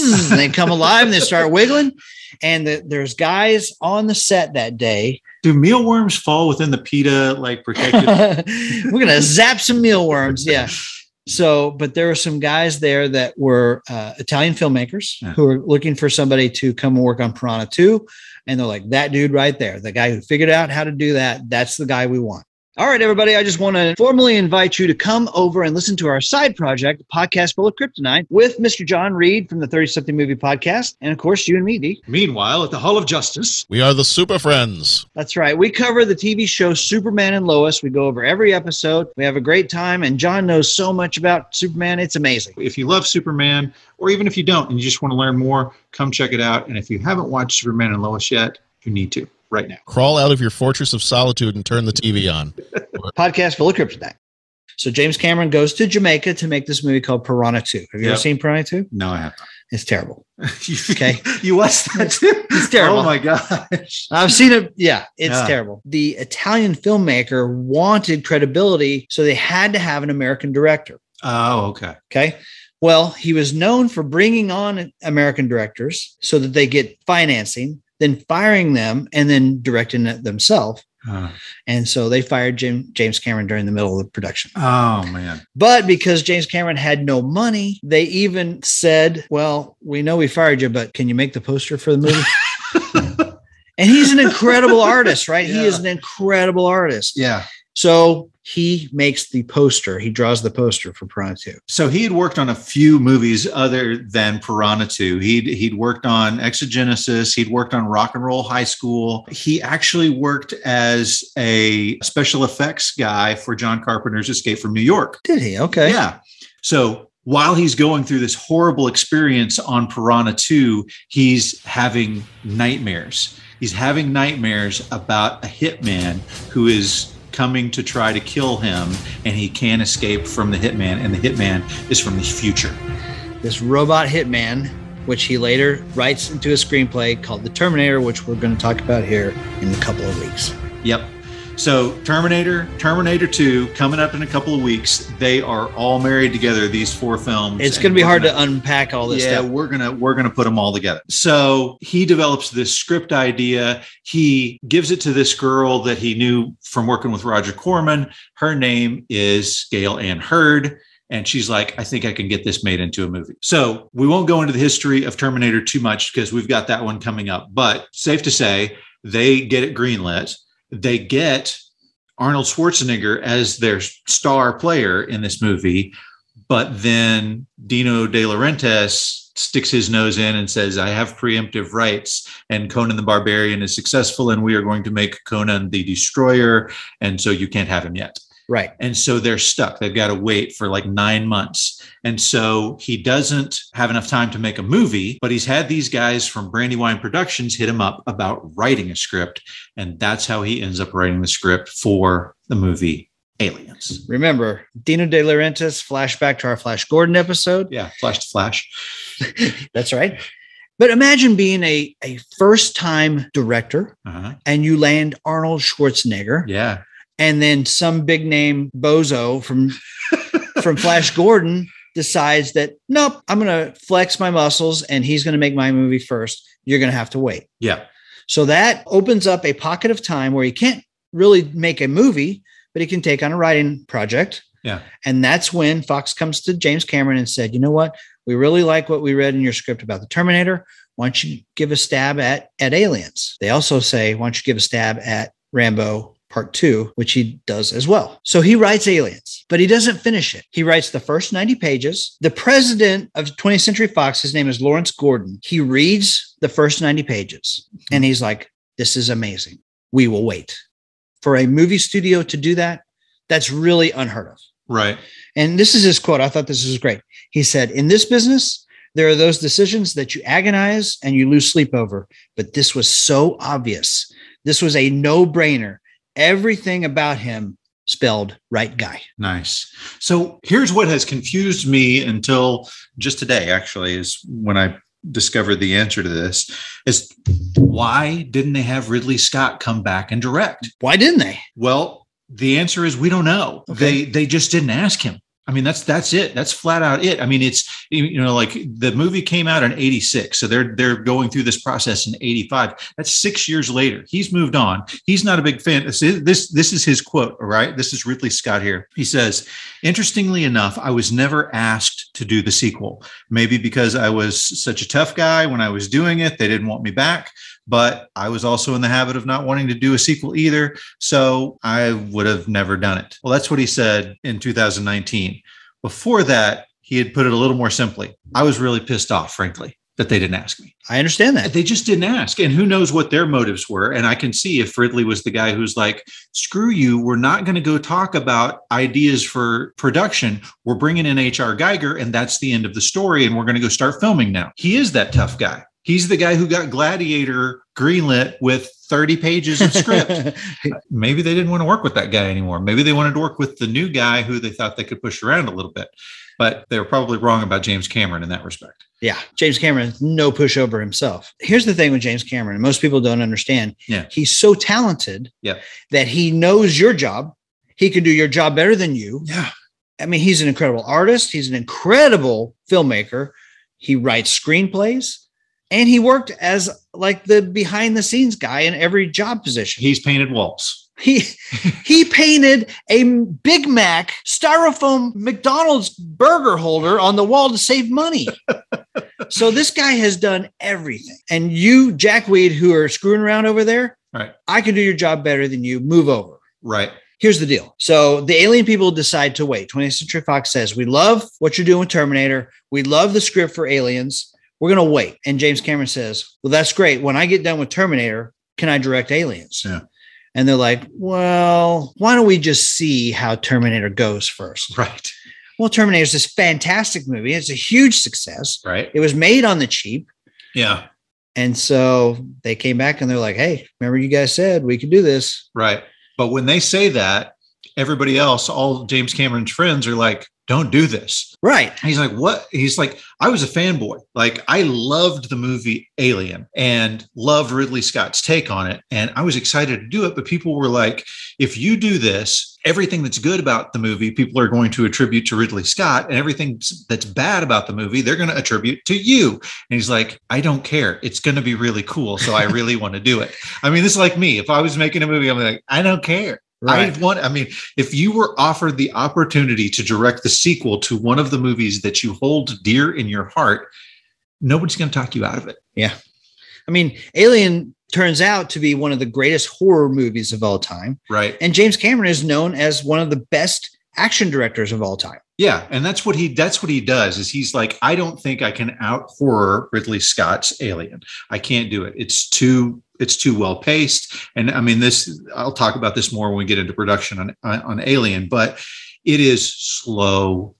and they come alive and they start wiggling. And there's guys on the set that day. Do mealworms fall within the PETA protected? We're going to zap some mealworms. Yeah. So, but there were some guys there that were Italian filmmakers who were looking for somebody to come work on Piranha 2. And they're like, that dude right there, the guy who figured out how to do that. That's the guy we want. All right, everybody, I just want to formally invite you to come over and listen to our side project, Podcast Full of Kryptonite, with Mr. John Reed from the 30-Something Movie Podcast. And, of course, you and me, D. Meanwhile, at the Hall of Justice, We are the Super Friends. That's right. We cover the TV show Superman and Lois. We go over every episode. We have a great time, and John knows so much about Superman. It's amazing. if you love Superman, or even if you don't and you just want to learn more, come check it out. And if you haven't watched Superman and Lois yet, you need to right now. Crawl out of your fortress of solitude and turn the TV on. Podcast Full of Kryptonite. So James Cameron goes to Jamaica to make this movie called Piranha 2. Have you ever seen Piranha 2? No, I haven't. It's terrible. Okay. You watched that too? It's terrible. Oh my gosh. I've seen it. Yeah, it's terrible. The Italian filmmaker wanted credibility, so they had to have an American director. Oh, okay. Okay. Well, he was known for bringing on American directors so that they get financing, then firing them, and then directing it themselves. And so they fired James Cameron during the middle of the production. Oh, man. But because James Cameron had no money, they even said, well, we know we fired you, but can you make the poster for the movie? And he's an incredible artist, right? Yeah. He is an incredible artist. Yeah. So he makes the poster. He draws the poster for Piranha 2. So he had worked on a few movies other than Piranha 2. He'd worked on Exogenesis. He'd worked on Rock and Roll High School. He actually worked as a special effects guy for John Carpenter's Escape from New York. Did he? Okay. Yeah. So while he's going through this horrible experience on Piranha 2, he's having nightmares. He's having nightmares about a hitman who is coming to try to kill him, and he can't escape from the hitman, and the hitman is from the future. This robot hitman, which he later writes into a screenplay called The Terminator, which we're going to talk about here in a couple of weeks. Yep. So Terminator 2 coming up in a couple of weeks. They are all married together, these four films. It's going to be hard to unpack all this stuff. Yeah, we're gonna put them all together. So he develops this script idea. He gives it to this girl that he knew from working with Roger Corman. Her name is Gail Ann Hurd. And she's like, I think I can get this made into a movie. So we won't go into the history of Terminator too much because we've got that one coming up. But safe to say, they get it greenlit. They get Arnold Schwarzenegger as their star player in this movie, but then Dino De Laurentiis sticks his nose in and says, I have preemptive rights, and Conan the Barbarian is successful, and we are going to make Conan the Destroyer, and so you can't have him yet. Right. And so they're stuck. They've got to wait for like 9 months. And so he doesn't have enough time to make a movie, but he's had these guys from Brandywine Productions hit him up about writing a script. And that's how he ends up writing the script for the movie Aliens. Remember, Dino De Laurentiis, flashback to our Flash Gordon episode. Yeah, Flash to Flash. That's right. But imagine being a first-time director and you land Arnold Schwarzenegger. Yeah. And then some big name bozo from Flash Gordon decides that, nope, I'm going to flex my muscles and he's going to make my movie first. You're going to have to wait. Yeah. So that opens up a pocket of time where he can't really make a movie, but he can take on a writing project. Yeah. And that's when Fox comes to James Cameron and said, you know what? We really like what we read in your script about the Terminator. Why don't you give a stab at Aliens? They also say, why don't you give a stab at Rambo Part 2, which he does as well. So he writes Aliens, but he doesn't finish it. He writes the first 90 pages. The president of 20th Century Fox, his name is Lawrence Gordon. He reads the first 90 pages and he's like, this is amazing. We will wait. For a movie studio to do that, that's really unheard of. Right. And this is his quote. I thought this was great. He said, in this business, there are those decisions that you agonize and you lose sleep over, but this was so obvious. This was a no-brainer. Everything about him spelled right guy. Nice. So here's what has confused me until just today, actually, is when I discovered the answer to this, is why didn't they have Ridley Scott come back and direct? Why didn't they? Well, the answer is we don't know. Okay. They just didn't ask him. I mean, that's it. That's flat out it. I mean, it's, like the movie came out in 86. So they're going through this process in 85. That's 6 years later. He's moved on. He's not a big fan. This is his quote, all right? This is Ridley Scott here. He says, interestingly enough, I was never asked to do the sequel. Maybe because I was such a tough guy when I was doing it, they didn't want me back. But I was also in the habit of not wanting to do a sequel either. So I would have never done it. Well, that's what he said in 2019. Before that, he had put it a little more simply. I was really pissed off, frankly, that they didn't ask me. I understand that. They just didn't ask. And who knows what their motives were. And I can see if Ridley was the guy who's like, screw you, we're not going to go talk about ideas for production. We're bringing in H.R. Geiger, and that's the end of the story. And we're going to go start filming now. He is that tough guy. He's the guy who got Gladiator greenlit with 30 pages of script. Maybe they didn't want to work with that guy anymore. Maybe they wanted to work with the new guy who they thought they could push around a little bit. But they were probably wrong about James Cameron in that respect. Yeah. James Cameron is no pushover himself. Here's the thing with James Cameron, and most people don't understand. Yeah. He's so talented that he knows your job. He can do your job better than you. Yeah. I mean, he's an incredible artist. He's an incredible filmmaker. He writes screenplays. And he worked as like the behind the scenes guy in every job position. He's painted walls. He painted a Big Mac styrofoam McDonald's burger holder on the wall to save money. So this guy has done everything. And you, Jack Weed, who are screwing around over there, right? I can do your job better than you. Move over. Right. Here's the deal. So the Alien people decide to wait. 20th Century Fox says, we love what you're doing with Terminator. We love the script for Aliens. We're going to wait. And James Cameron says, well, that's great. When I get done with Terminator, can I direct Aliens? Yeah. And they're like, well, why don't we just see how Terminator goes first? Right. Well, Terminator is this fantastic movie. It's a huge success. Right. It was made on the cheap. Yeah. And so they came back and they're like, hey, remember you guys said we could do this. Right. But when they say that, everybody else, all James Cameron's friends are like, don't do this. Right. And he's like, what? He's like, I was a fanboy. Like, I loved the movie Alien and loved Ridley Scott's take on it. And I was excited to do it. But people were like, if you do this, everything that's good about the movie, people are going to attribute to Ridley Scott, and everything that's bad about the movie, they're going to attribute to you. And he's like, I don't care. It's going to be really cool. So I really want to do it. I mean, this is like me. If I was making a movie, I'm like, I don't care. Right. If you were offered the opportunity to direct the sequel to one of the movies that you hold dear in your heart, nobody's going to talk you out of it. Yeah. I mean, Alien turns out to be one of the greatest horror movies of all time. Right. And James Cameron is known as one of the best action directors of all time. Yeah. And that's what he does is he's like, I don't think I can out horror Ridley Scott's Alien. I can't do it. It's too well paced. And I mean, I'll talk about this more when we get into production on Alien, but it is slow,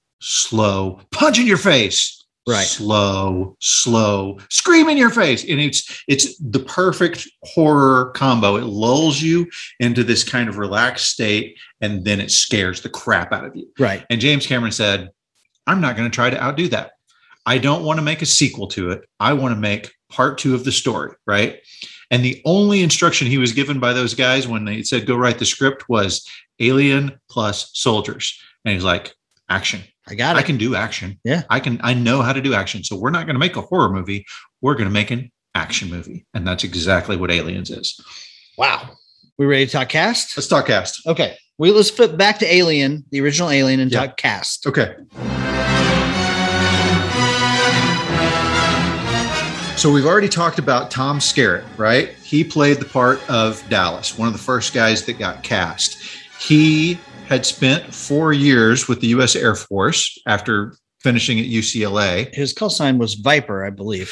punch in your face. Right. Slow, scream in your face. And it's the perfect horror combo. It lulls you into this kind of relaxed state, and then it scares the crap out of you. Right. And James Cameron said, I'm not going to try to outdo that. I don't want to make a sequel to it. I want to make part 2 of the story. Right. And the only instruction he was given by those guys when they said, go write the script was Alien plus soldiers. And he's like, action. I got it. I can do action. Yeah. I know how to do action. So we're not going to make a horror movie. We're going to make an action movie. And that's exactly what Aliens is. Wow. We ready to talk cast? Let's talk cast. Okay. Let's flip back to Alien, the original Alien, and talk cast. Okay. So we've already talked about Tom Skerritt, right? He played the part of Dallas, one of the first guys that got cast. He had spent 4 years with the U.S. Air Force after finishing at UCLA. His call sign was Viper, I believe.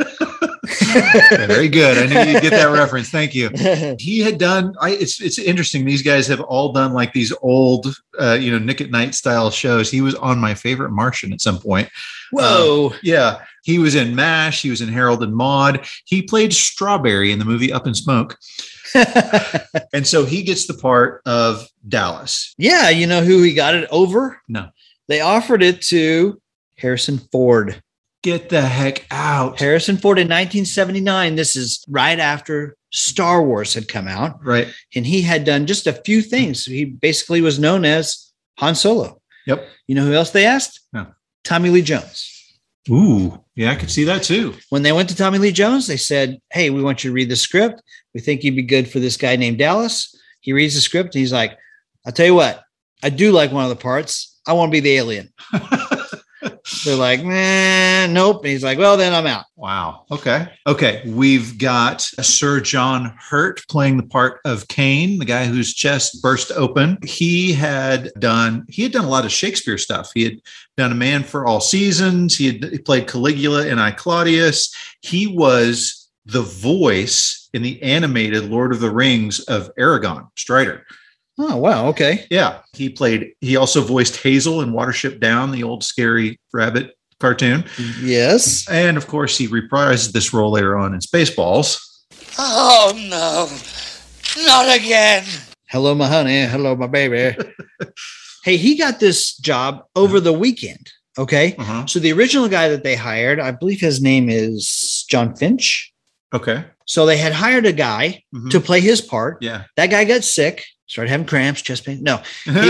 Very good. I knew you'd get that reference. Thank you. He had done, it's interesting. These guys have all done like these old, Nick at Night style shows. He was on My Favorite Martian at some point. Whoa. Yeah. He was in MASH. He was in Harold and Maude. He played Strawberry in the movie Up in Smoke. And so he gets the part of Dallas. Yeah. You know who he got it over? No. They offered it to Harrison Ford. Get the heck out. Harrison Ford in 1979. This is right after Star Wars had come out. Right. And he had done just a few things. He basically was known as Han Solo. Yep. You know who else they asked? No. Tommy Lee Jones. Ooh, yeah, I could see that too. When they went to Tommy Lee Jones, they said, hey, we want you to read the script. We think you'd be good for this guy named Dallas. He reads the script and he's like, I'll tell you what, I do like one of the parts. I want to be the alien. They're like, man, nope. And he's like, well, then I'm out. Wow. Okay. We've got Sir John Hurt playing the part of Cain, the guy whose chest burst open. He had done a lot of Shakespeare stuff. He had done A Man for All Seasons. He played Caligula in I, Claudius. He was the voice in the animated Lord of the Rings of Aragorn, Strider. Oh, wow. Okay. Yeah. He also voiced Hazel in Watership Down, the old scary rabbit cartoon. Yes. And of course, he reprised this role later on in Spaceballs. Oh, no. Not again. Hello, my honey. Hello, my baby. Hey, he got this job over the weekend. Okay. Uh-huh. So the original guy that they hired, I believe his name is John Finch. Okay. So they had hired a guy to play his part. Yeah. That guy got sick, started having cramps, chest pain. No.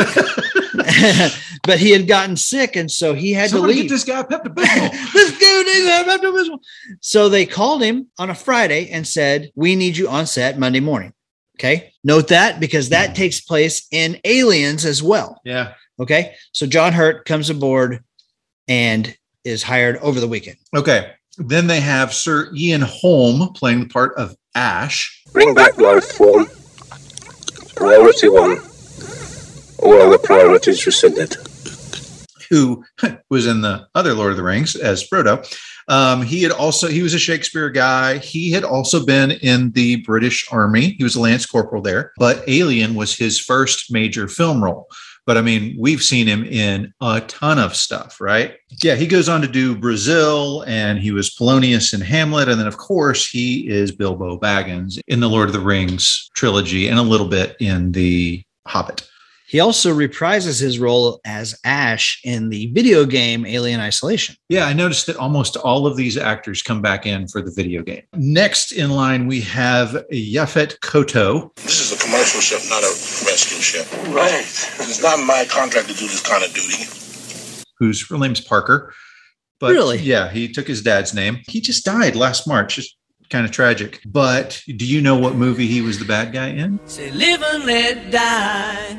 But he had gotten sick, and so he had to leave. Get this guy Pepto-Bismol. This dude needs Pepto-Bismol. So they called him on a Friday and said, we need you on set Monday morning. Okay. Note that because that takes place in Aliens as well. Yeah. Okay. So John Hurt comes aboard and is hired over the weekend. Okay. Then they have Sir Ian Holm playing the part of Ash. Bring back life form. Priority 1. All other priorities rescinded. Who was in the other Lord of the Rings as Frodo. He was a Shakespeare guy. He had also been in the British Army. He was a Lance Corporal there, but Alien was his first major film role. But I mean, we've seen him in a ton of stuff, right? Yeah, he goes on to do Brazil, and he was Polonius in Hamlet. And then, of course, he is Bilbo Baggins in the Lord of the Rings trilogy and a little bit in The Hobbit. He also reprises his role as Ash in the video game Alien Isolation. Yeah, I noticed that almost all of these actors come back in for the video game. Next in line, we have Yaphet Kotto. This is a commercial ship, not a rescue ship. Right. It's not my contract to do this kind of duty. Whose real name's Parker. But really? Yeah, he took his dad's name. He just died last March. Just kind of tragic. But do you know what movie he was the bad guy in? Say live and let die.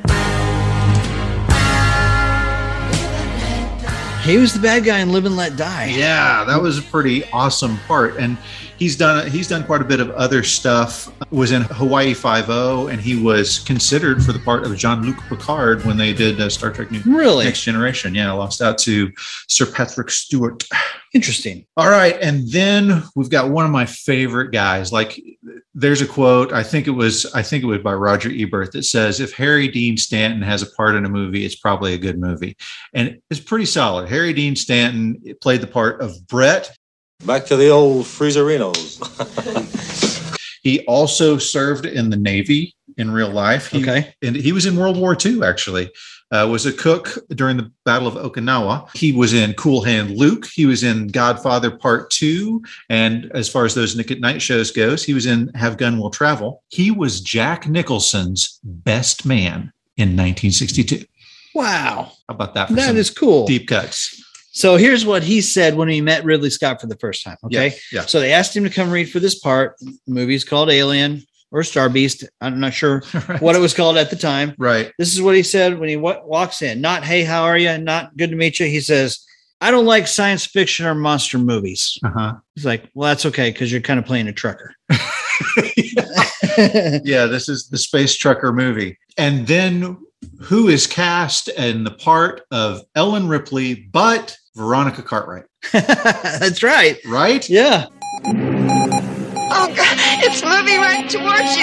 He was the bad guy in Live and Let Die. Yeah, that was a pretty awesome part. And he's done quite a bit of other stuff. Was in Hawaii Five-0, and he was considered for the part of Jean-Luc Picard when they did Star Trek Next Generation. Yeah, lost out to Sir Patrick Stewart. Interesting. All right, and then we've got one of my favorite guys. Like, there's a quote. I think it was by Roger Ebert that says, "If Harry Dean Stanton has a part in a movie, it's probably a good movie," and it's pretty solid. Harry Dean Stanton played the part of Brett. Back to the old Freezerinos. He also served in the Navy in real life. And he was in World War II, actually. Was a cook during the Battle of Okinawa. He was in Cool Hand Luke. He was in Godfather Part 2. And as far as those Nick at Night shows goes, he was in Have Gun Will Travel. He was Jack Nicholson's best man in 1962. Wow. How about that? That is cool. Deep cuts. So here's what he said when he met Ridley Scott for the first time. Okay. Yeah. So they asked him to come read for this part. The movie's called Alien or Star Beast. I'm not sure what it was called at the time. Right. This is what he said when he walks in. Not, hey, how are you? Not good to meet you. He says, I don't like science fiction or monster movies. Uh-huh. He's like, well, that's okay, because you're kind of playing a trucker. Yeah, this is the Space Trucker movie. And then who is cast in the part of Ellen Ripley but Veronica Cartwright? That's right. Right? Yeah. Oh, God, it's moving right towards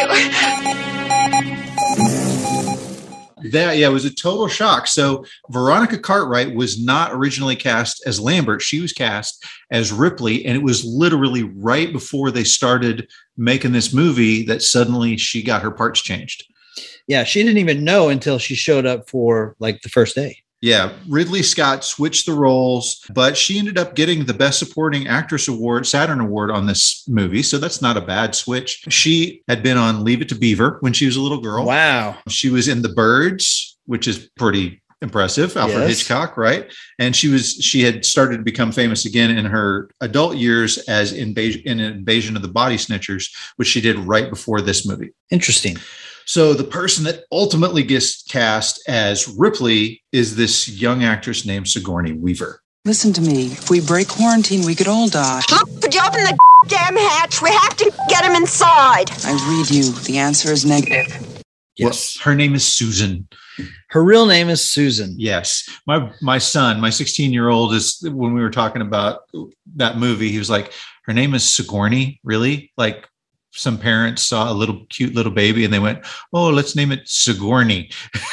you. It was a total shock. So Veronica Cartwright was not originally cast as Lambert. She was cast as Ripley. And it was literally right before they started making this movie that suddenly she got her parts changed. Yeah, she didn't even know until she showed up for like the first day. Yeah, Ridley Scott switched the roles, but she ended up getting the Best Supporting Actress Award, Saturn Award on this movie. So that's not a bad switch. She had been on Leave It to Beaver when she was a little girl. Wow. She was in The Birds, which is pretty Impressive. Alfred Hitchcock, right? And she had started to become famous again in her adult years as in Invasion of the Body Snatchers, which she did right before this movie. Interesting. So the person that ultimately gets cast as Ripley is this young actress named Sigourney Weaver. Listen to me. If we break quarantine, we could all die. Look, would you open the damn hatch? We have to get him inside. I read you. The answer is negative. Yes. Well, her name is Susan. Her real name is Susan. Yes. My son, my 16-year-old, is when we were talking about that movie, he was like, her name is Sigourney. Really? Like some parents saw a cute little baby and they went, oh, let's name it Sigourney.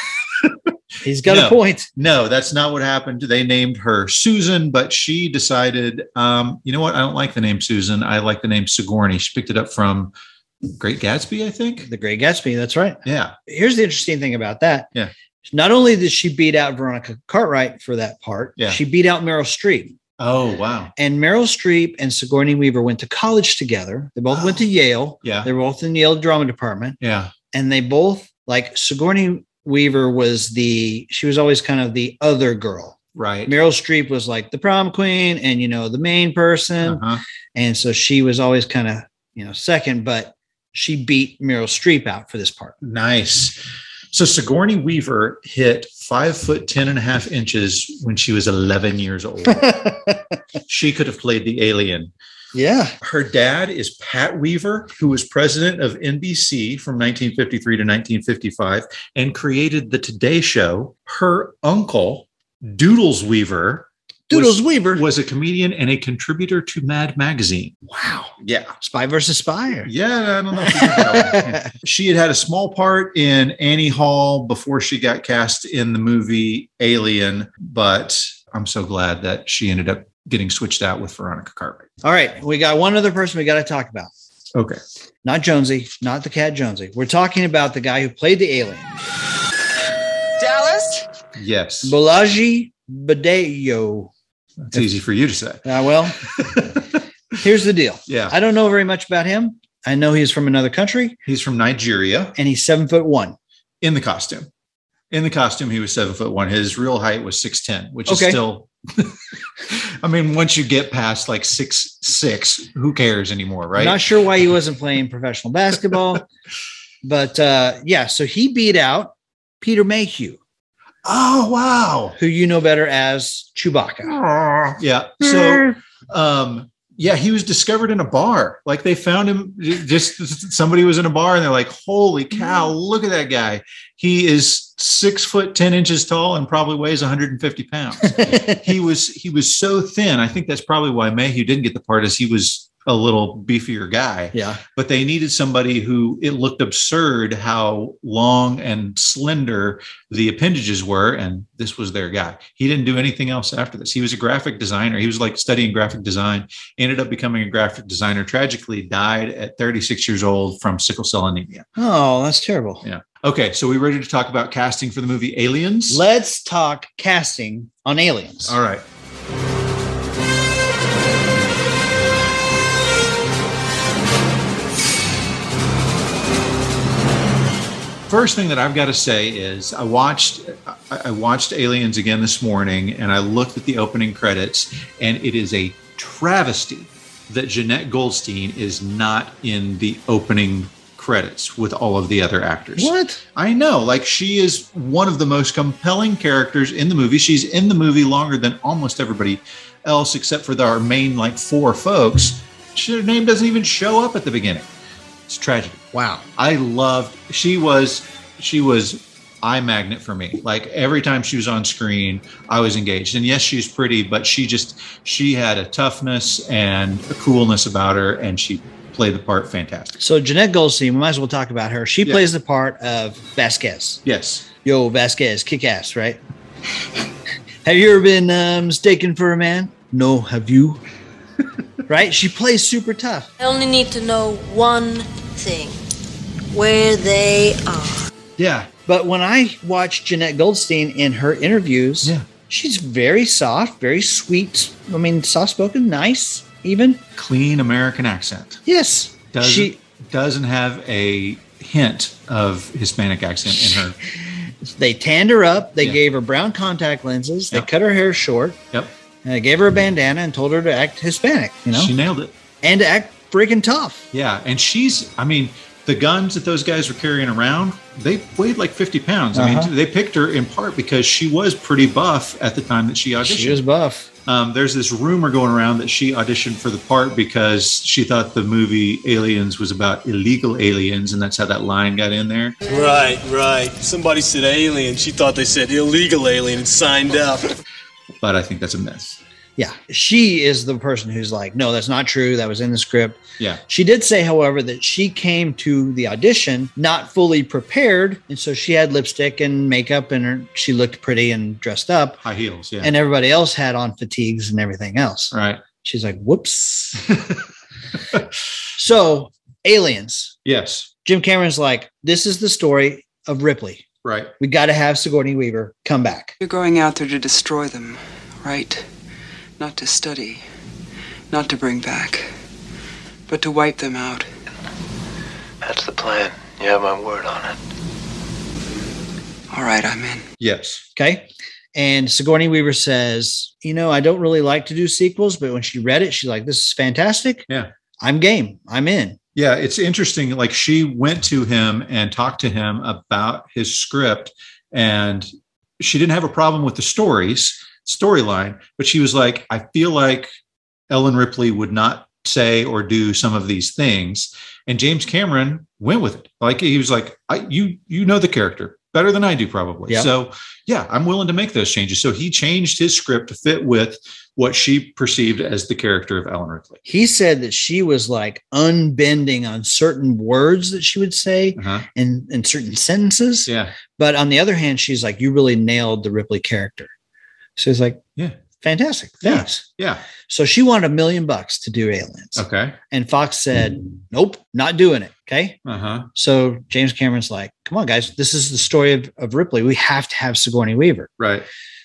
He's got a point. No, that's not what happened. They named her Susan, but she decided, you know what? I don't like the name Susan. I like the name Sigourney. She picked it up from Great Gatsby, I think. The Great Gatsby. That's right. Yeah. Here's the interesting thing about that. Yeah. Not only did she beat out Veronica Cartwright for that part, she beat out Meryl Streep. Oh, wow. And Meryl Streep and Sigourney Weaver went to college together. They both went to Yale. Yeah. They're both in the Yale drama department. Yeah. And they both, like, Sigourney Weaver she was always kind of the other girl. Right. Meryl Streep was like the prom queen and, the main person. And so she was always kind of, second, but she beat Meryl Streep out for this part. Nice. So Sigourney Weaver hit 5'10.5" when she was 11 years old. She could have played the alien. Yeah. Her dad is Pat Weaver, who was president of NBC from 1953 to 1955 and created the Today Show. Her uncle, Doodles Weaver, was a comedian and a contributor to Mad Magazine. Wow. Yeah. Spy versus Spy. Yeah, I don't know if you can tell. She had a small part in Annie Hall before she got cast in the movie Alien, but I'm so glad that she ended up getting switched out with Veronica Cartwright. All right. We got one other person we got to talk about. Okay. Not Jonesy, not the cat Jonesy. We're talking about the guy who played the alien. Dallas? Yes. Balaji Badeo. That's easy for you to say. Well, here's the deal. Yeah. I don't know very much about him. I know he's from another country. He's from Nigeria. And he's 7'1" in the costume. In the costume, he was 7'1". His real height was 6'10", which is still, I mean, once you get past like 6'6", who cares anymore, right? Not sure why he wasn't playing professional basketball, but so he beat out Peter Mayhew. Oh, wow. Who you know better as Chewbacca. Yeah. So, he was discovered in a bar. Like they found him, just somebody was in a bar and they're like, holy cow, look at that guy. He is 6'10" tall and probably weighs 150 pounds. He was so thin. I think that's probably why Mayhew didn't get the part, as he was a little beefier guy. Yeah. But they needed somebody who, it looked absurd how long and slender the appendages were. And this was their guy. He didn't do anything else after this. He was a graphic designer. He was like studying graphic design, ended up becoming a graphic designer, tragically died at 36 years old from sickle cell anemia. Oh, that's terrible. Yeah. Okay. So we ready to talk about casting for the movie Aliens? Let's talk casting on Aliens. All right. First thing that I've got to say is I watched Aliens again this morning, and I looked at the opening credits, and it is a travesty that Jeanette Goldstein is not in the opening credits with all of the other actors. What? I know. Like, she is one of the most compelling characters in the movie. She's in the movie longer than almost everybody else, except for our main, like, 4 folks. Her name doesn't even show up at the beginning. It's tragedy. Wow. She was eye magnet for me. Like every time she was on screen, I was engaged. And yes, she's pretty, but she had a toughness and a coolness about her, and she played the part fantastic. So Jeanette Goldstein, we might as well talk about her. She plays the part of Vasquez. Yes. Yo, Vasquez, kick ass, right? Have you ever been mistaken for a man? No, have you? Right? She plays super tough. I only need to know one thing: where they are. Yeah. But when I watch Jeanette Goldstein in her interviews, she's very soft, very sweet. I mean, soft-spoken, nice, even. Clean American accent. Yes. She doesn't have a hint of Hispanic accent in her. They tanned her up. They Yeah. gave her brown contact lenses. They Yep. cut her hair short. Yep. And they gave her a bandana and told her to act Hispanic, She nailed it. and to act freaking tough. Yeah. And the guns that those guys were carrying around, they weighed like 50 pounds. I mean, they picked her in part because she was pretty buff at the time that she auditioned. She was buff. There's this rumor going around that she auditioned for the part because she thought the movie Aliens was about illegal aliens, and that's how that line got in there. Right. Somebody said alien. She thought they said illegal alien and signed up. But I think that's a myth. Yeah. She is the person who's like, no, that's not true. That was in the script. Yeah. She did say, however, that she came to the audition not fully prepared. And so she had lipstick and makeup and she looked pretty and dressed up. High heels. Yeah. And everybody else had on fatigues and everything else. Right. She's like, whoops. So, Aliens. Yes. Jim Cameron's like, this is the story of Ripley. Right. We got to have Sigourney Weaver come back. You're going out there to destroy them, right? Not to study, not to bring back, but to wipe them out. That's the plan. You have my word on it. All right, I'm in. Yes. Okay. And Sigourney Weaver says, I don't really like to do sequels, but when she read it, she's like, this is fantastic. Yeah. I'm game. I'm in. Yeah, it's interesting. Like she went to him and talked to him about his script, and she didn't have a problem with the storyline, but she was like, I feel like Ellen Ripley would not say or do some of these things. And James Cameron went with it. Like he was like, you know the character better than I do probably. Yep. So yeah, I'm willing to make those changes. So he changed his script to fit with what she perceived as the character of Ellen Ripley. He said that she was like unbending on certain words that she would say in certain sentences. Yeah. But on the other hand, she's like, you really nailed the Ripley character. So he's like, yeah, fantastic. Thanks. Yeah. So she wanted $1 million to do Aliens. Okay. And Fox said, nope, not doing it. Okay. So James Cameron's like, come on, guys, this is the story of Ripley. We have to have Sigourney Weaver. Right.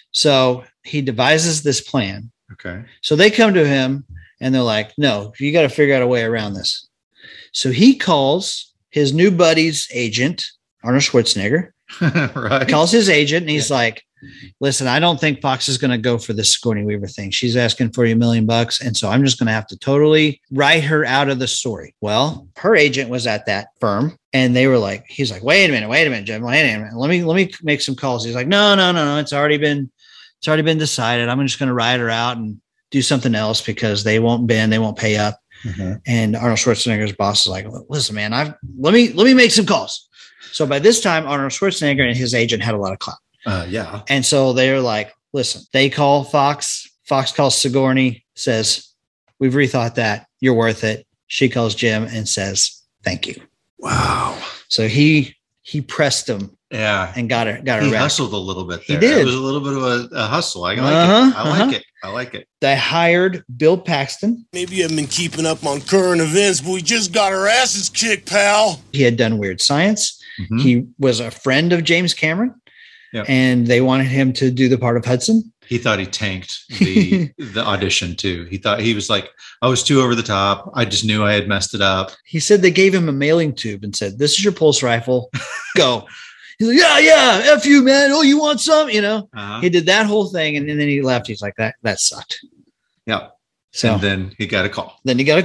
So he devises this plan. Okay. So they come to him and they're like, no, you got to figure out a way around this. So he calls his new buddy's agent, Arnold Schwarzenegger. Right. Calls his agent and he's like, listen, I don't think Fox is going to go for this Sigourney Weaver thing. She's asking for $1 million. And so I'm just going to have to totally write her out of the story. Well, her agent was at that firm and they were like, he's like, wait a minute, Jim, wait a minute. Let me make some calls. He's like, no. It's already been decided. I'm just going to write her out and do something else because they won't bend. They won't pay up. And Arnold Schwarzenegger's boss is like, listen, man, let me make some calls. So by this time, Arnold Schwarzenegger and his agent had a lot of clout. Yeah. And so they're like, listen, they call Fox. Fox calls Sigourney, says, we've rethought that. You're worth it. She calls Jim and says, thank you. Wow. So he pressed him. Yeah. And got her. He hustled a little bit there. He did. It was a little bit of a hustle. I like it. I like it. They hired Bill Paxton. Maybe you haven't been keeping up on current events, but we just got our asses kicked, pal. He had done Weird Science. Mm-hmm. He was a friend of James Cameron. Yep. And they wanted him to do the part of Hudson. He thought he tanked the audition too. He thought he was like, I was too over the top. I just knew I had messed it up. He said they gave him a mailing tube and said, this is your pulse rifle. Go. He's like, yeah. F you, man. Oh, you want some? He did that whole thing. And then he left. He's like, that sucked. Yeah. So and then he got a call.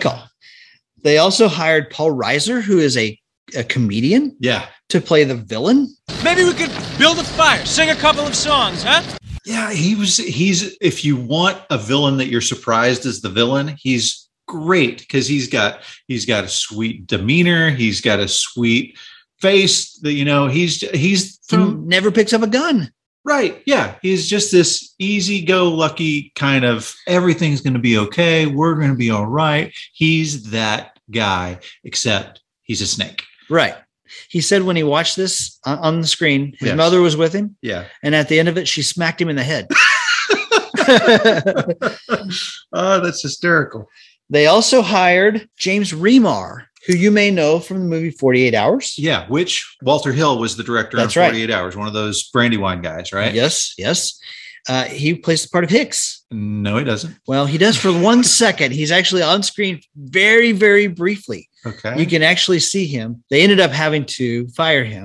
They also hired Paul Reiser, who is a comedian. Yeah. To play the villain. Maybe we could build a fire, sing a couple of songs, huh? Yeah, he's if you want a villain that you're surprised is the villain, he's great because he's got a sweet demeanor, he's got a sweet face that he's from never picks up a gun. Right. Yeah. He's just this easy-go-lucky kind of everything's going to be okay. We're going to be all right. He's that guy, except he's a snake. Right. He said when he watched this on the screen, his mother was with him. Yeah. And at the end of it, she smacked him in the head. Oh, that's hysterical. They also hired James Remar, who you may know from the movie 48 Hours. Yeah, which Walter Hill was the director of 48 Hours, one of those Brandywine guys, right? Yes. He plays the part of Hicks. No, he doesn't. Well, he does for 1 second. He's actually on screen very, very briefly. Okay. You can actually see him. They ended up having to fire him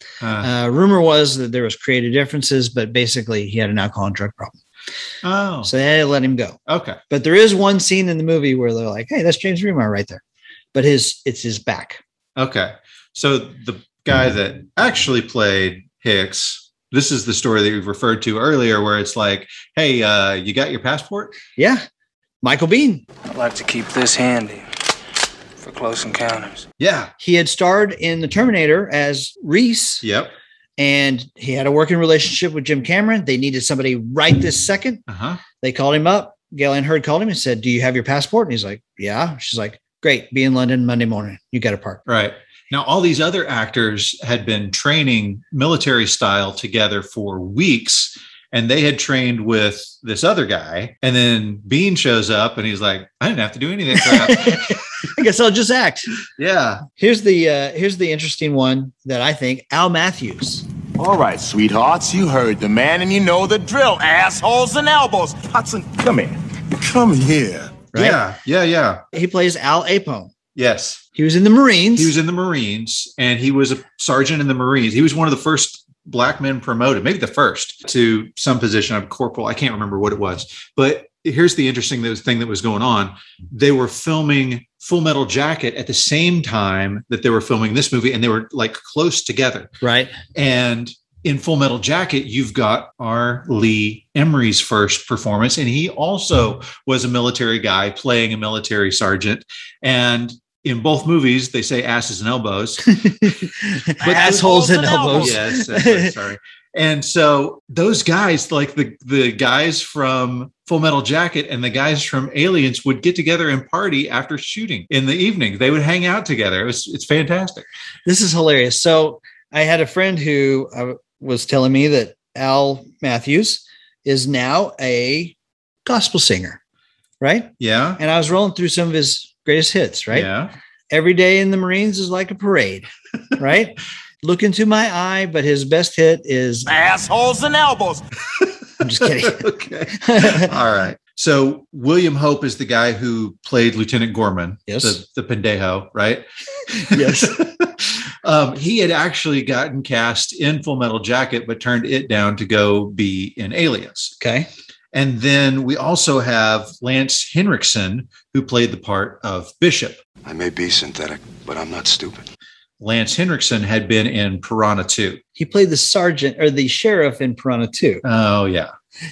Rumor was that there was creative differences, but basically he had an alcohol and drug problem. Oh, so they had to let him go. Okay. But there is one scene in the movie where they're like, hey, that's James Remar right there. But it's his back. Okay. So the guy that actually played Hicks, this is the story that we've referred to earlier, where it's like, hey, you got your passport? Yeah. Michael Biehn. I'd like to keep this handy for close encounters. Yeah. He had starred in The Terminator as Reese. Yep. And he had a working relationship with Jim Cameron. They needed somebody right this second. They called him up. Gale Anne Hurd called him and said, do you have your passport? And he's like, yeah. She's like, great. Be in London Monday morning. You got a part. Right. Now, all these other actors had been training military style together for weeks, and they had trained with this other guy. And then Biehn shows up and he's like, I didn't have to do any of that crap. I guess I'll just act. Yeah. Here's the interesting one that I think. Al Matthews. All right, sweethearts, you heard the man and you know the drill. Assholes and elbows. Hudson, come here. Come here. Right? Yeah. He plays Al Apone. Yes. He was in the Marines. He was in the Marines, and he was a sergeant in the Marines. He was one of the first black men promoted, maybe the first, to some position of corporal. I can't remember what it was. But here's the interesting thing that was going on. They were filming Full Metal Jacket at the same time that they were filming this movie, and they were like close together. Right. And in Full Metal Jacket, you've got R. Lee Emery's first performance, and he also was a military guy playing a military sergeant. And in both movies, they say asses and elbows. But assholes and elbows. Yes, that's right, sorry. And so those guys, like the guys from Full Metal Jacket and the guys from Aliens, would get together and party after shooting in the evening. They would hang out together. It's fantastic. This is hilarious. So I had a friend who was telling me that Al Matthews is now a gospel singer, right? Yeah. And I was rolling through some of his greatest hits, right? Yeah. Every day in the Marines is like a parade, right? Look into my eye, but his best hit is assholes and elbows. I'm just kidding. Okay. All right. So William Hope is the guy who played Lieutenant Gorman, yes, the pendejo, right? Yes. He had actually gotten cast in Full Metal Jacket, but turned it down to go be in Aliens. Okay. And then we also have Lance Henriksen, who played the part of Bishop. I may be synthetic, but I'm not stupid. Lance Henriksen had been in Piranha 2. He played the sergeant or the sheriff in Piranha 2. Oh, yeah.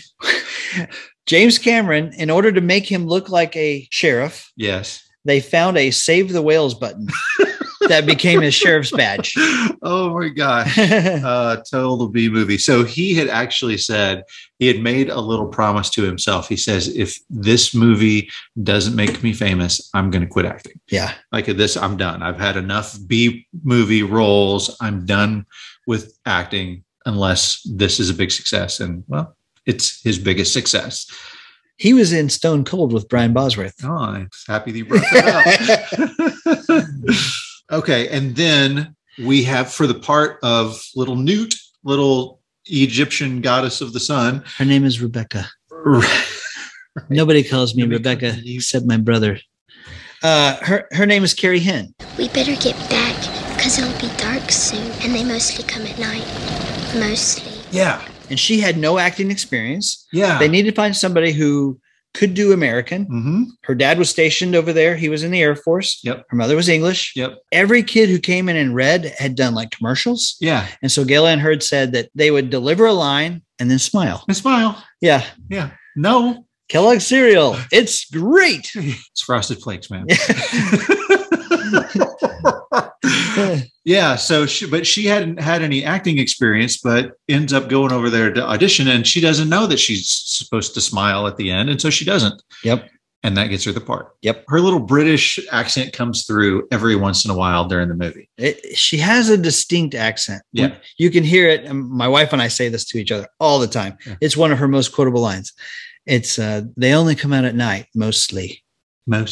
James Cameron, in order to make him look like a sheriff, yes, they found a Save the Whales button that became his sheriff's badge. Oh my gosh. Total B movie. So he had actually said he had made a little promise to himself. He says, if this movie doesn't make me famous, I'm going to quit acting. Yeah. Like this, I'm done. I've had enough B movie roles. I'm done with acting unless this is a big success. And well, it's his biggest success. He was in Stone Cold with Brian Bosworth. Oh, I'm happy that you brought that up. Okay. And then we have, for the part of little Newt, little Egyptian goddess of the sun. Her name is Rebecca. Right. Nobody calls me Rebecca except my brother. Her name is Carrie Henn. We better get back because it'll be dark soon, and they mostly come at night. Mostly. Yeah. And she had no acting experience. Yeah. They needed to find somebody who could do American. Mm-hmm. Her dad was stationed over there. He was in the Air Force. Yep. Her mother was English. Yep. Every kid who came in and read had done like commercials. Yeah. And so Gale Anne Hurd said that they would deliver a line and then smile. And smile. Yeah. Yeah. No. Kellogg's cereal. It's great. It's Frosted Flakes, man. Yeah. So she hadn't had any acting experience, but ends up going over there to audition, and she doesn't know that she's supposed to smile at the end. And so she doesn't. Yep. And that gets her the part. Yep. Her little British accent comes through every once in a while during the movie. She has a distinct accent. Yeah. You can hear it. And my wife and I say this to each other all the time. Yeah. It's one of her most quotable lines. It's they only come out at night, mostly. Yeah.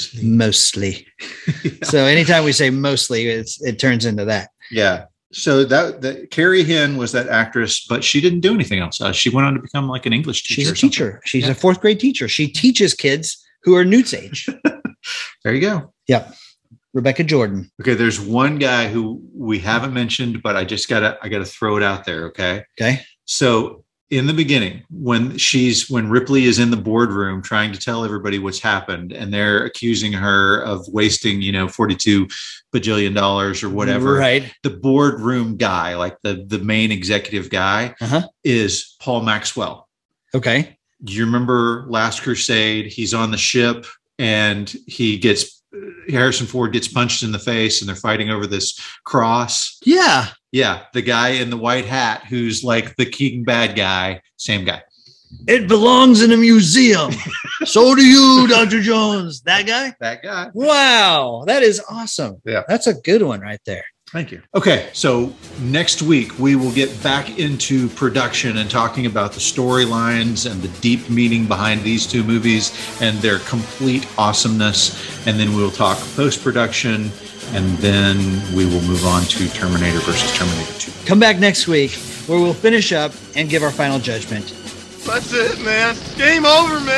So anytime we say mostly, it turns into that. Yeah. So that Carrie Henn was that actress, but she didn't do anything else. She went on to become like an English teacher. She's a teacher. She's a fourth grade teacher. She teaches kids who are Newt's age. There you go. Yep. Rebecca Jordan. Okay, there's one guy who we haven't mentioned, but I gotta throw it out there. Okay. So in the beginning, when Ripley is in the boardroom trying to tell everybody what's happened, and they're accusing her of wasting, $42 bajillion or whatever. Right. The boardroom guy, like the main executive guy, is Paul Maxwell. Okay. Do you remember Last Crusade? He's on the ship and Harrison Ford gets punched in the face and they're fighting over this cross. Yeah. Yeah. The guy in the white hat who's like the king bad guy, same guy. It belongs in a museum. So do you, Dr. Jones. That guy? That guy. Wow. That is awesome. Yeah. That's a good one right there. Thank you. Okay, so next week we will get back into production and talking about the storylines and the deep meaning behind these two movies and their complete awesomeness. And then we'll talk post-production, and then we will move on to Terminator versus Terminator 2. Come back next week where we'll finish up and give our final judgment. That's it, man. Game over, man.